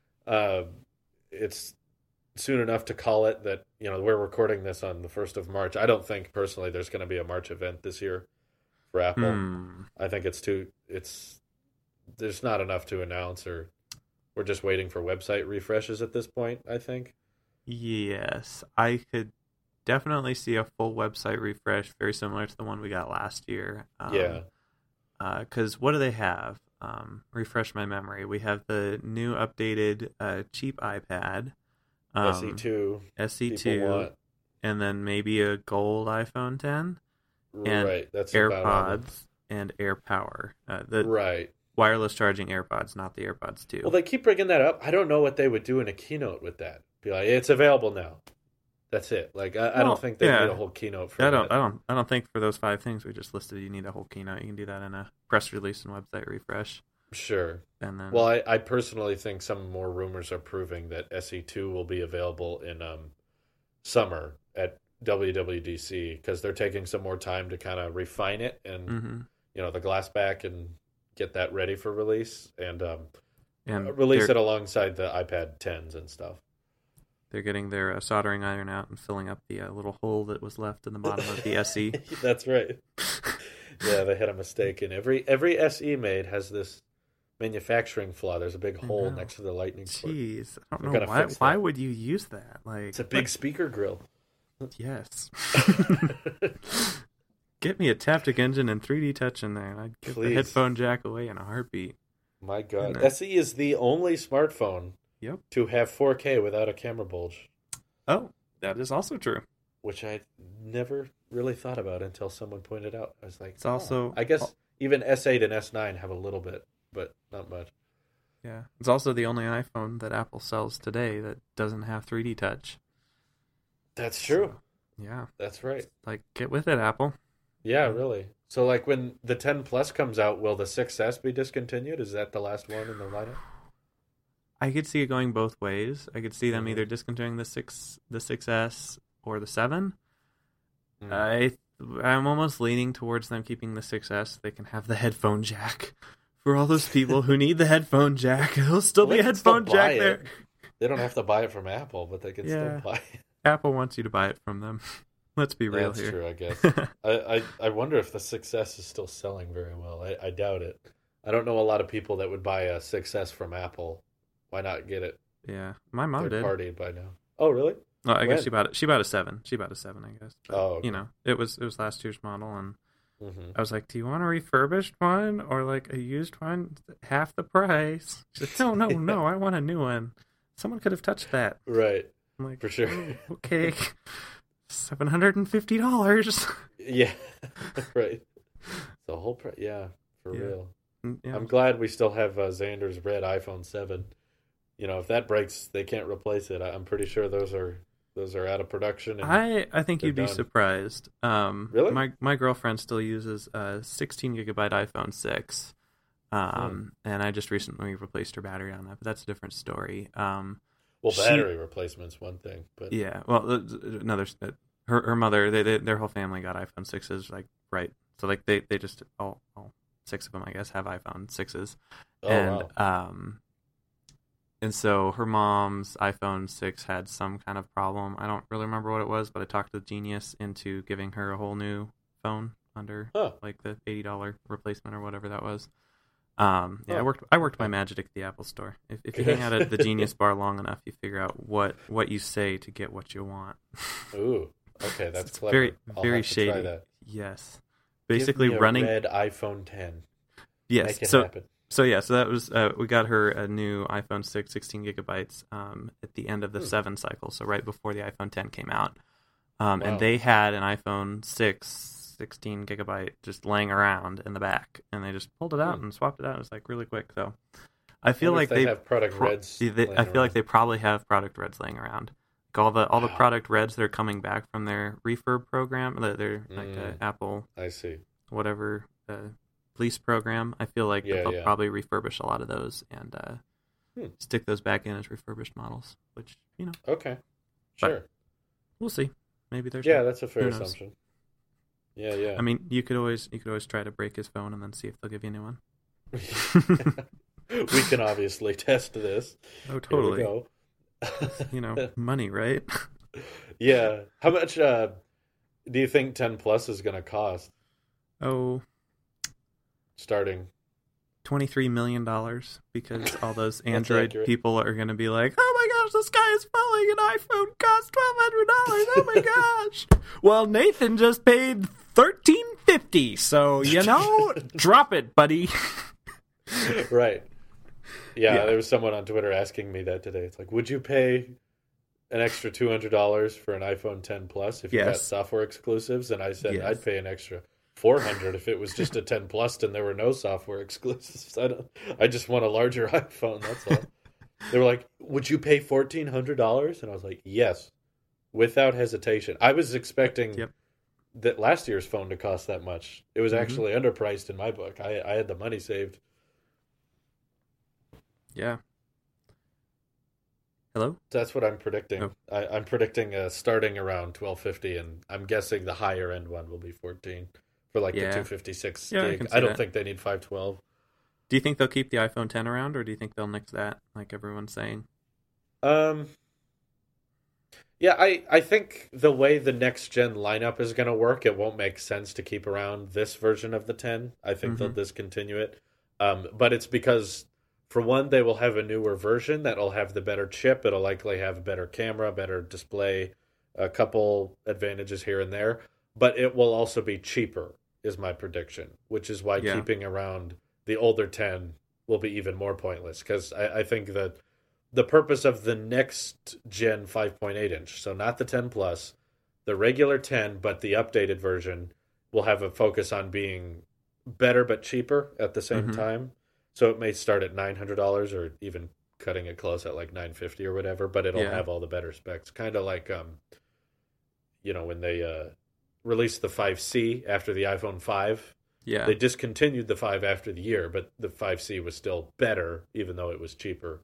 soon enough to call it that? We're recording this on the 1st of March. I don't think personally there's going to be a March event this year for Apple. I think there's not enough to announce, or we're just waiting for website refreshes at this point, I think. Yes, I could definitely see a full website refresh, very similar to the one we got last year. Yeah. Because what do they have? Refresh my memory. We have the new updated cheap iPad, SE2. People SE2, want. and then maybe a gold iPhone 10, and Right. That's about all. AirPods, and AirPower. The Right. wireless charging AirPods, not the AirPods 2. Well, they keep bringing that up. I don't know what they would do in a keynote with that. Be like, it's available now. That's it. Like, I Well, don't think they yeah. need a whole keynote for I that. don't think for those 5 things we just listed you need a whole keynote. You can do that in a press release and website refresh. Sure. And then Well, I personally think some more rumors are proving that SE2 will be available in summer at WWDC because they're taking some more time to kind of refine it and Mhm. the glass back and get that ready for release and and release they're, it alongside the iPad 10s and stuff. they're getting their soldering iron out and filling up the little hole that was left in the bottom of the SE. That's right. Yeah, they had a mistake in every SE made has this manufacturing flaw. There's a big hole know. next to the lightning port. Jeez, I We're don't know gonna why. fix Why that. would you use that? Like, It's a big speaker grill. yes. Get me a Taptic engine and 3D touch in there, and I'd give the Please. headphone jack away in a heartbeat. My God. And, SE is the only smartphone Yep. to have 4K without a camera bulge, Oh, that is also true. which I never really thought about until someone pointed out. I was like, It's also I guess even S8 and S9 have a little bit, but not much. Yeah, it's also the only iPhone that Apple sells today that doesn't have 3D touch. That's true. So, yeah, That's right. like get with it, Apple. Yeah, really. So, like, when the 10 Plus comes out, will the 6S be discontinued? Is that the last one in the lineup? I could see it going both ways. I could see them Mhm. either discontinuing the 6S or the 7. Mm. I'm almost leaning towards them keeping the 6S. They can have the headphone jack. For all those people who need the headphone jack, there'll still Well, be a they can still headphone buy jack it. there. They don't have to buy it from Apple, but they can Yeah. still buy it. Apple wants you to buy it from them. Let's be real That's here. true, I guess. I wonder if the 6S is still selling very well. I doubt it. I don't know a lot of people that would buy a 6S from Apple. Why not get it Yeah, my mom did. third-party by now? Oh, really? Well, I guess When? she bought a 7. She bought a 7, I guess. But, Oh, okay. you know, it was last year's model, and Mm-hmm. I was like, "Do you want a refurbished one or like a used one? Half the price." She said, "No, I want a new one. Someone could have touched that." Right, I'm like, for sure. "Oh, okay, $750." Yeah, right. The whole price. Yeah, for Yeah. real. Yeah. I'm glad we still have Xander's red iPhone 7. If that breaks, they can't replace it. I'm pretty sure those are out of production. And I think they're you'd be done. surprised. Really? My girlfriend still uses a 16 gigabyte iPhone 6. And I just recently replaced her battery on that, but that's a different story. well, she- battery replacement's one thing, but Yeah, well, another her mother, their whole family got iPhone 6s, like right. So like they just all 6 of them, I guess, have iPhone 6s, oh and wow, and so her mom's iPhone 6 had some kind of problem. I don't really remember what it was, but I talked the Genius into giving her a whole new phone under Huh. like the $80 replacement or whatever that was. I worked my magic at the Apple Store. If you hang out at the Genius Bar long enough, you figure out what you say to get what you want. Ooh, okay, that's It's clever. very have to shady. Try that. Yes, basically Give me a running. red iPhone 10. Yes, Make it so happen. so that was we got her a new iPhone 6, 16 gigabytes at the end of the 7 cycle, so right before the iPhone 10 came out. Wow. And they had an iPhone 6 16 gigabyte just laying around in the back, and they just pulled it out and swapped it out. It was like really quick. So I feel like they have product reds. I feel like they probably have product reds laying around. Like all the product reds that are coming back from their refurb program, their Apple, I see, whatever lease program. I feel like they'll probably refurbish a lot of those and stick those back in as refurbished models. Which okay, sure, we'll see. Maybe there's that's a fair assumption. Yeah. I mean, you could always try to break his phone and then see if they'll give you a new one. We can obviously test this. Oh, totally. Here we go. Money, right? Yeah. How much do you think 10 Plus is going to cost? Oh, starting $23 million, because all those Android people are going to be like, oh my gosh, the sky is falling, an iPhone costs $1,200. Oh my gosh. Well, Nathan just paid $1,350, so drop it, buddy. Right. Yeah, there was someone on Twitter asking me that today. It's like, would you pay an extra $200 for an iPhone 10 Plus if you got software exclusives? And I said I'd pay an extra $400 if it was just a 10 Plus and there were no software exclusives. I just want a larger iPhone, that's all. They were like, would you pay $1,400? And I was like, yes, without hesitation. I was expecting that last year's phone to cost that much. It was actually underpriced in my book. I had the money saved. Yeah. Hello? That's what I'm predicting. Oh. I'm predicting starting around $1,250, and I'm guessing the higher end one will be $14 for the 256 gig. I don't think they need 512. Do you think they'll keep the iPhone 10 around, or do you think they'll nix that, like everyone's saying? Yeah, I think the way the next gen lineup is going to work, it won't make sense to keep around this version of the 10. I think they'll discontinue it. But it's because, for one, they will have a newer version that'll have the better chip. It'll likely have a better camera, better display, a couple advantages here and there. But it will also be cheaper, is my prediction, which is why keeping around the older 10 will be even more pointless. Because I think that the purpose of the next gen 5.8 inch, so not the 10 Plus, the regular 10, but the updated version, will have a focus on being better but cheaper at the same time. So it may start at $900 or even cutting it close at like $950 or whatever, but it'll have all the better specs. Kind of like, when they released the 5C after the iPhone 5. Yeah. They discontinued the 5 after the year, but the 5C was still better, even though it was cheaper.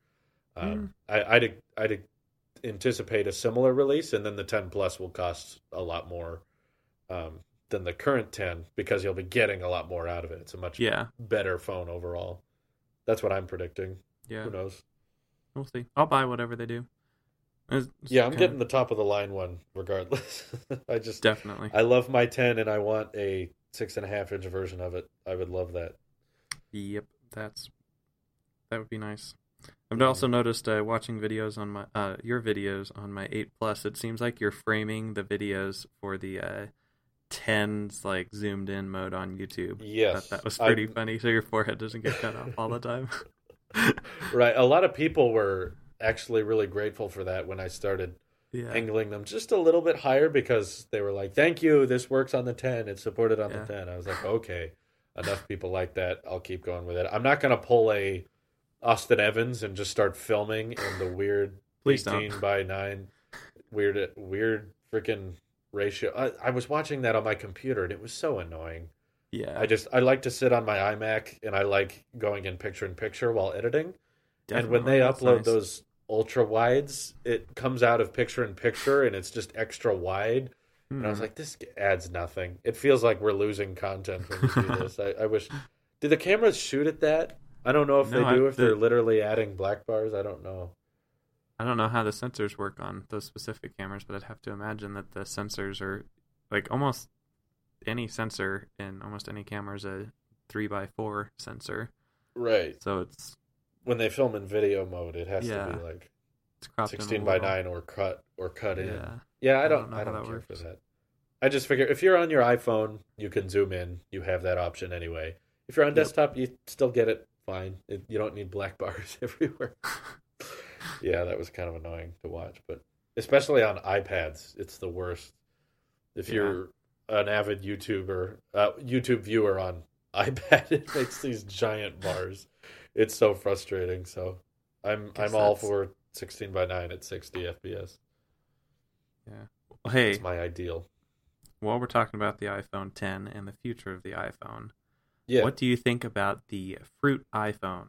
I'd anticipate a similar release, and then the 10 Plus will cost a lot more than the current 10 because you'll be getting a lot more out of it. It's a much better phone overall. That's what I'm predicting. Yeah. Who knows? We'll see. I'll buy whatever they do. I'm getting the top of the line one regardless. Definitely. I love my 10 and I want a 6.5 inch version of it. I would love that. Yep, that would be nice. I've also noticed watching videos on my your videos on my 8 Plus. It seems like you're framing the videos for the 10's like zoomed in mode on YouTube. Yes, that was pretty funny. So your forehead doesn't get cut off all the time. Right. A lot of people were actually really grateful for that when I started angling them just a little bit higher because they were like, "Thank you, this works on the 10. It's supported on the 10." I was like, "Okay, enough people like that. I'll keep going with it. I'm not going to pull a Austin Evans and just start filming in the weird 18:9 weird freaking ratio. I was watching that on my computer and it was so annoying. Yeah. I like to sit on my iMac and I like going in picture while editing. Definitely. And when they upload those ultra wides, it comes out of picture in picture and it's just extra wide. And I was like, this adds nothing. It feels like we're losing content when we do this. I wish. Do the cameras shoot at that? I don't know if they do, if they're literally adding black bars. I don't know. I don't know how the sensors work on those specific cameras, but I'd have to imagine that the sensors are like almost any sensor in almost any camera is a 3x4 sensor. Right. So it's When they film in video mode, it has to Yeah. be like it's cropped 16 in a by little. 9 or cut in. Yeah. Yeah, I I don't don't know how that care for works. that. I just figure if you're on your iPhone, you can zoom in. You have that option anyway. If you're on Yep. desktop, you still get it fine. You don't need black bars everywhere. Yeah, that was kind of annoying to watch, but especially on iPads, it's the worst. If Yeah. you're an avid YouTube viewer on iPad, it makes these giant bars. It's so frustrating. So I'm Guess all that's- for 16 by 9 at 60 FPS. Yeah. Well, hey, It's my ideal. while we're talking about the iPhone 10 and the future of the iPhone, Yeah. what do you think about the Fruit iPhone?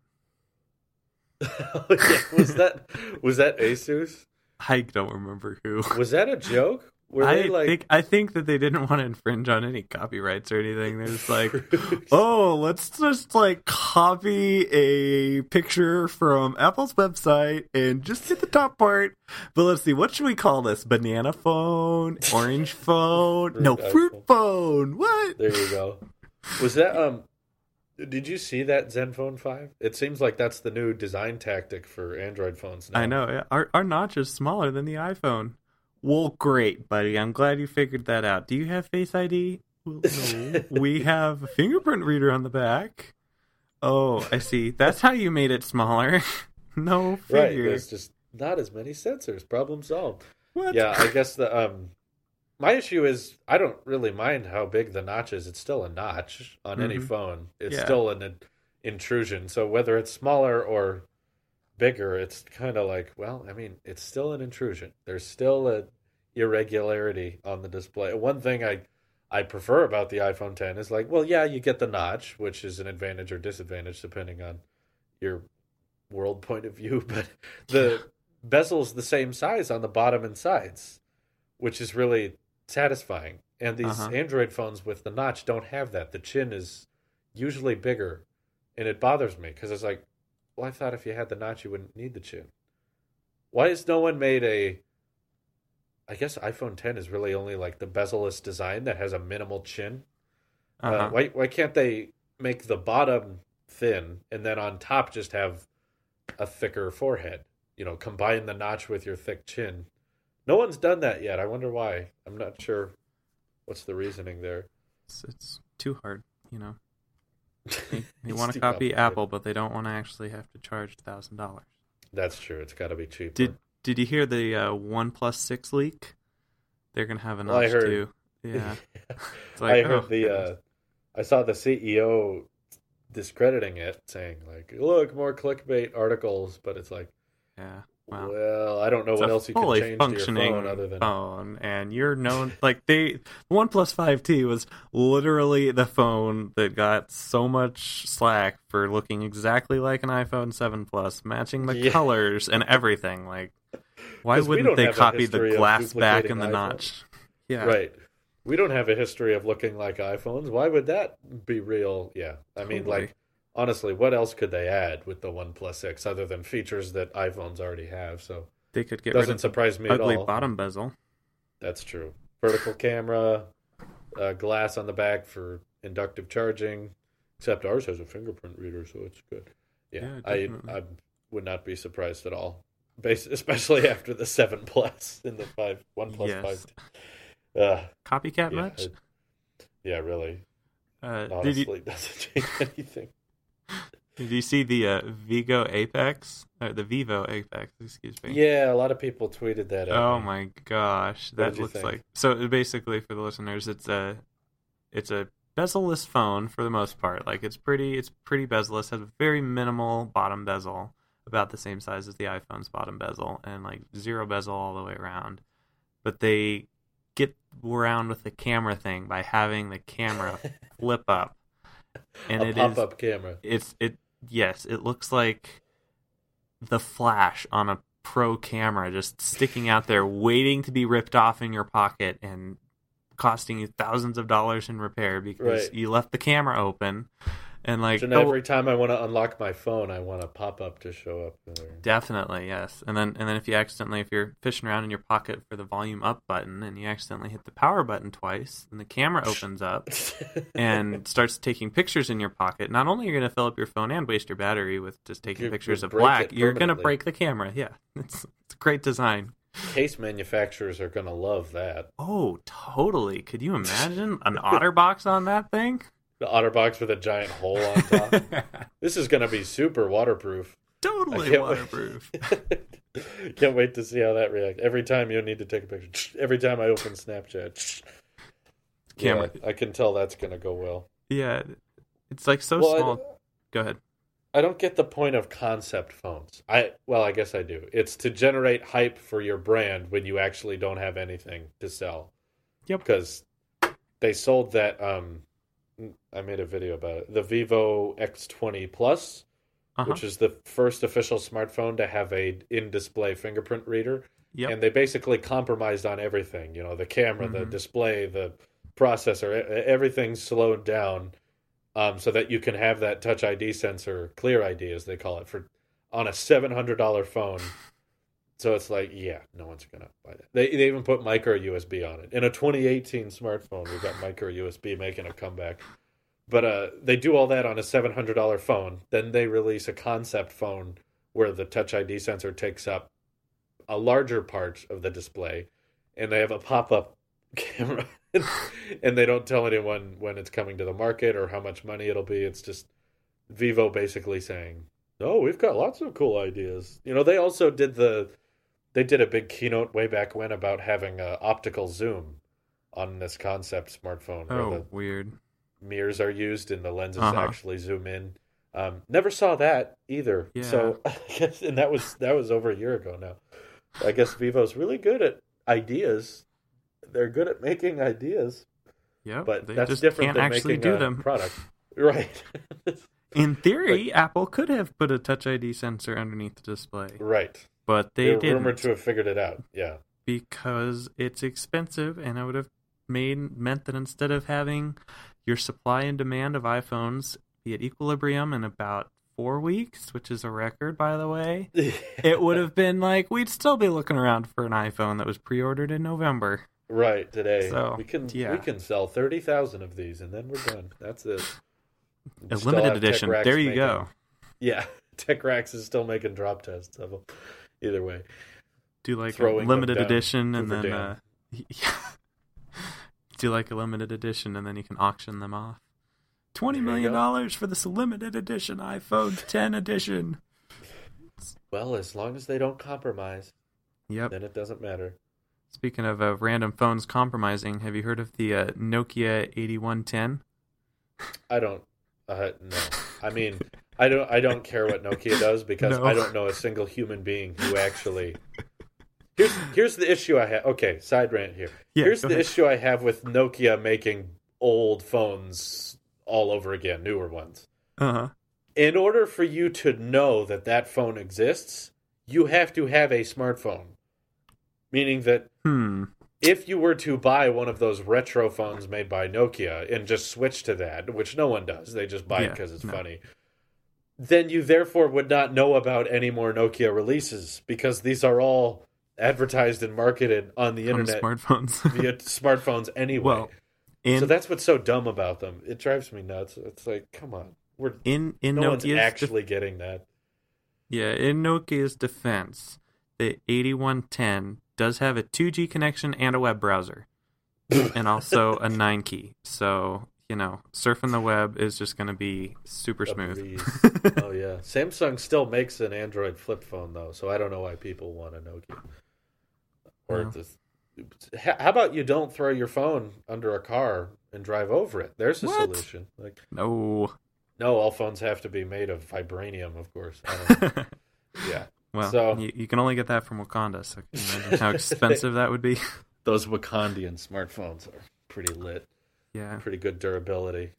Yeah, was that Asus? I don't remember who. Was that a joke? Were they like I think that they didn't want to infringe on any copyrights or anything. They're just like, oh, let's just like copy a picture from Apple's website and just hit the top part. But let's see, what should we call this? Banana phone, orange phone, no, fruit phone. What? There you go. Was that did you see that Zenfone 5? It seems like that's the new design tactic for Android phones now. I know. Yeah. Our notch is smaller than the iPhone. Well, great, buddy. I'm glad you figured that out. Do you have Face ID? Well, no. We have a fingerprint reader on the back. Oh, I see. That's how you made it smaller. No Right, figure. there's just not as many sensors. Problem solved. What? Yeah, I guess my issue is I don't really mind how big the notch is. It's still a notch on any Mhm. phone. It's Yeah. still an intrusion. So whether it's smaller or bigger, it's kind of like, well, I mean, it's still an intrusion. There's still a irregularity on the display. One thing I prefer about the iPhone 10 is like, well, yeah, you get the notch, which is an advantage or disadvantage depending on your world point of view, but the bezel's the same size on the bottom and sides, which is really satisfying. And these Android phones with the notch don't have that. The chin is usually bigger, and it bothers me because it's like, well, I thought if you had the notch, you wouldn't need the chin. Why has no one made I guess iPhone 10 is really only like the bezel-less design that has a minimal chin. Why can't they make the bottom thin and then on top just have a thicker forehead? You know, combine the notch with your thick chin. No one's done that yet. I wonder why. I'm not sure what's the reasoning there. It's too hard, you know. They It's want to too copy complicated. Apple, but they don't want to actually have to charge $1,000. That's true. It's got to be cheaper. Did you hear the OnePlus 6 leak? They're gonna have a Well, I notch heard- too. Yeah. It's I like, heard oh, the goodness. I saw the CEO discrediting it, saying like, "Look, more clickbait articles," but it's like, Yeah. Wow. well, I don't know It's what a else you can fully change to your functioning phone other than phone, and you're known like the OnePlus 5T was literally the phone that got so much slack for looking exactly like an iPhone 7 Plus, matching the Yeah. colors and everything. Like, why 'Cause we wouldn't don't they have a copy the history of glass back duplicating and the iPhones. notch? Yeah. right. We don't have a history of looking like iPhones. Why would that be real? Yeah, I mean, Totally. like honestly, what else could they add with the OnePlus 6 other than features that iPhones already have? So They could get doesn't rid of surprise me the at ugly all. bottom bezel. That's true. Vertical camera, glass on the back for inductive charging. Except ours has a fingerprint reader, so it's good. Yeah, I definitely. would not be surprised at all, especially after the 7 Plus and the OnePlus Yes. 5. Copycat Yeah, much? Yeah, really. Did Honestly, it doesn't change anything. you see the Vigo Apex? Or the Vivo Apex, excuse me. Yeah, a lot of people tweeted that at Oh me. my gosh, What that did you looks think? like so. Basically, for the listeners, it's a bezel-less phone for the most part. Like it's pretty bezel-less. Has a very minimal bottom bezel, about the same size as the iPhone's bottom bezel, and like zero bezel all the way around. But they get around with the camera thing by having the camera flip up, and A pop-up camera. Yes, it looks like the flash on a pro camera just sticking out there waiting to be ripped off in your pocket and costing you thousands of dollars in repair because Right. you left the camera open. And like, So every time I want to unlock my phone, I want a pop-up to show up there. Definitely, yes. And then if you're fishing around in your pocket for the volume up button and you accidentally hit the power button twice, and the camera opens up and starts taking pictures in your pocket, not only are you going to fill up your phone and waste your battery with just taking pictures of black, you're going to break the camera. Yeah, it's a great design. Case manufacturers are going to love that. Oh, totally. Could you imagine an OtterBox on that thing? The OtterBox with a giant hole on top. This is going to be super waterproof. Totally waterproof. Can't wait to see how that reacts. Every time you need to take a picture. Every time I open Snapchat. Camera. Yeah, I can tell that's going to go well. Yeah. It's like small. Go ahead. I don't get the point of concept phones. I guess I do. It's to generate hype for your brand when you actually don't have anything to sell. Yep. Because they sold that... I made a video about it. The Vivo X20 Plus, which is the first official smartphone to have a in-display fingerprint reader. Yep. And they basically compromised on everything. You know, the camera, the display, the processor, everything's slowed down so that you can have that Touch ID sensor, Clear ID as they call it, on a $700 phone. So it's like, yeah, no one's going to buy that. They even put micro USB on it. In a 2018 smartphone, we've got micro USB making a comeback. But they do all that on a $700 phone. Then they release a concept phone where the Touch ID sensor takes up a larger part of the display. And they have a pop-up camera. And they don't tell anyone when it's coming to the market or how much money it'll be. It's just Vivo basically saying, no, we've got lots of cool ideas. You know, they also did They did a big keynote way back when about having an optical zoom on this concept smartphone. Oh, where the weird. Mirrors are used and the lenses actually zoom in. Never saw that either. Yeah. So I guess, and that was over a year ago now. I guess Vivo's really good at ideas. They're good at making ideas. Yeah, but that's different than making a product. Right. In theory, Apple could have put a Touch ID sensor underneath the display. Right. But they didn't. Rumored to have figured it out, yeah. Because it's expensive, and it would have meant that instead of having your supply and demand of iPhones be at equilibrium in about 4 weeks, which is a record, by the way, it would have been like, we'd still be looking around for an iPhone that was pre-ordered in November. Right, today. So, we can sell 30,000 of these, and then we're done. That's it. A limited edition. There you go. Yeah, TechRax is still making drop tests of them. Either way. Do like a limited edition and then... do like a limited edition and then you can auction them off. $20 million for this limited edition iPhone 10 edition. Well, as long as they don't compromise, then it doesn't matter. Speaking of random phones compromising, have you heard of the Nokia 8110? I don't. No. I mean, I don't care what Nokia does because I don't know a single human being who actually... Here's the issue I have. Okay, side rant here. Yeah, here's the issue I have with Nokia making old phones all over again, newer ones. In order for you to know that phone exists, you have to have a smartphone. Meaning that if you were to buy one of those retro phones made by Nokia and just switch to that, which no one does, they just buy it because it's funny, then you therefore would not know about any more Nokia releases because these are all advertised and marketed on the internet via smartphones anyway. Well, so that's what's so dumb about them. It drives me nuts. It's like, come on, no one's actually getting that. Yeah, in Nokia's defense, the 8110 does have a 2G connection and a web browser, and also a 9 key. So surfing the web is just going to be super smooth. Oh yeah, Samsung still makes an Android flip phone though, so I don't know why people want a Nokia. Or how about you don't throw your phone under a car and drive over it? There's a solution. Like no, all phones have to be made of vibranium, of course. Yeah. Well, so, you can only get that from Wakanda. So can you imagine how expensive that would be? Those Wakandian smartphones are pretty lit. Yeah. Pretty good durability.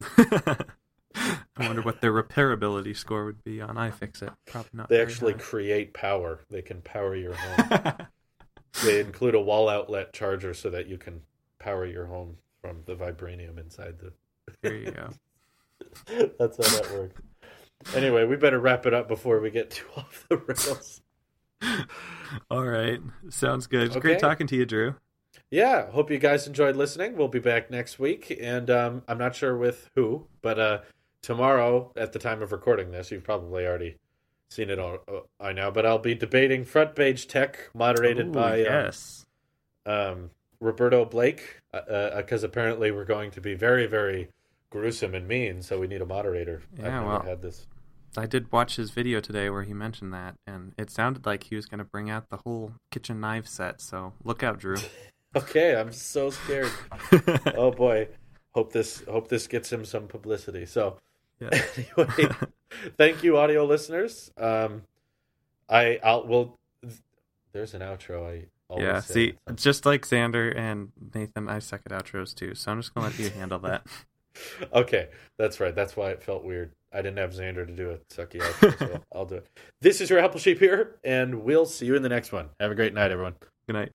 I wonder what their repairability score would be on iFixit. Probably not. They actually create power. They can power your home. They include a wall outlet charger so that you can power your home from the vibranium inside the... There you go. That's how that works. Anyway, we better wrap it up before we get too off the rails. All right. Sounds good. Okay. Great talking to you, Drew. Yeah, hope you guys enjoyed listening. We'll be back next week, and I'm not sure with who, but tomorrow, at the time of recording this, you've probably already seen it all I know, but I'll be debating Front Page Tech, moderated by Roberto Blake, because apparently we're going to be very, very gruesome and mean, so we need a moderator. Yeah, I've never had this. I did watch his video today where he mentioned that, and it sounded like he was going to bring out the whole kitchen knife set, so look out, Drew. Okay, I'm so scared. Oh boy, hope this gets him some publicity. So, Yeah. Anyway, thank you, audio listeners. There's an outro. I always Yeah, say see, just like Xander and Nathan, I suck at outros too, so I'm just going to let you handle that. Okay, that's right. That's why it felt weird. I didn't have Xander to do a sucky outro, so I'll do it. This is your Apple Sheep here, and we'll see you in the next one. Have a great night, everyone. Good night.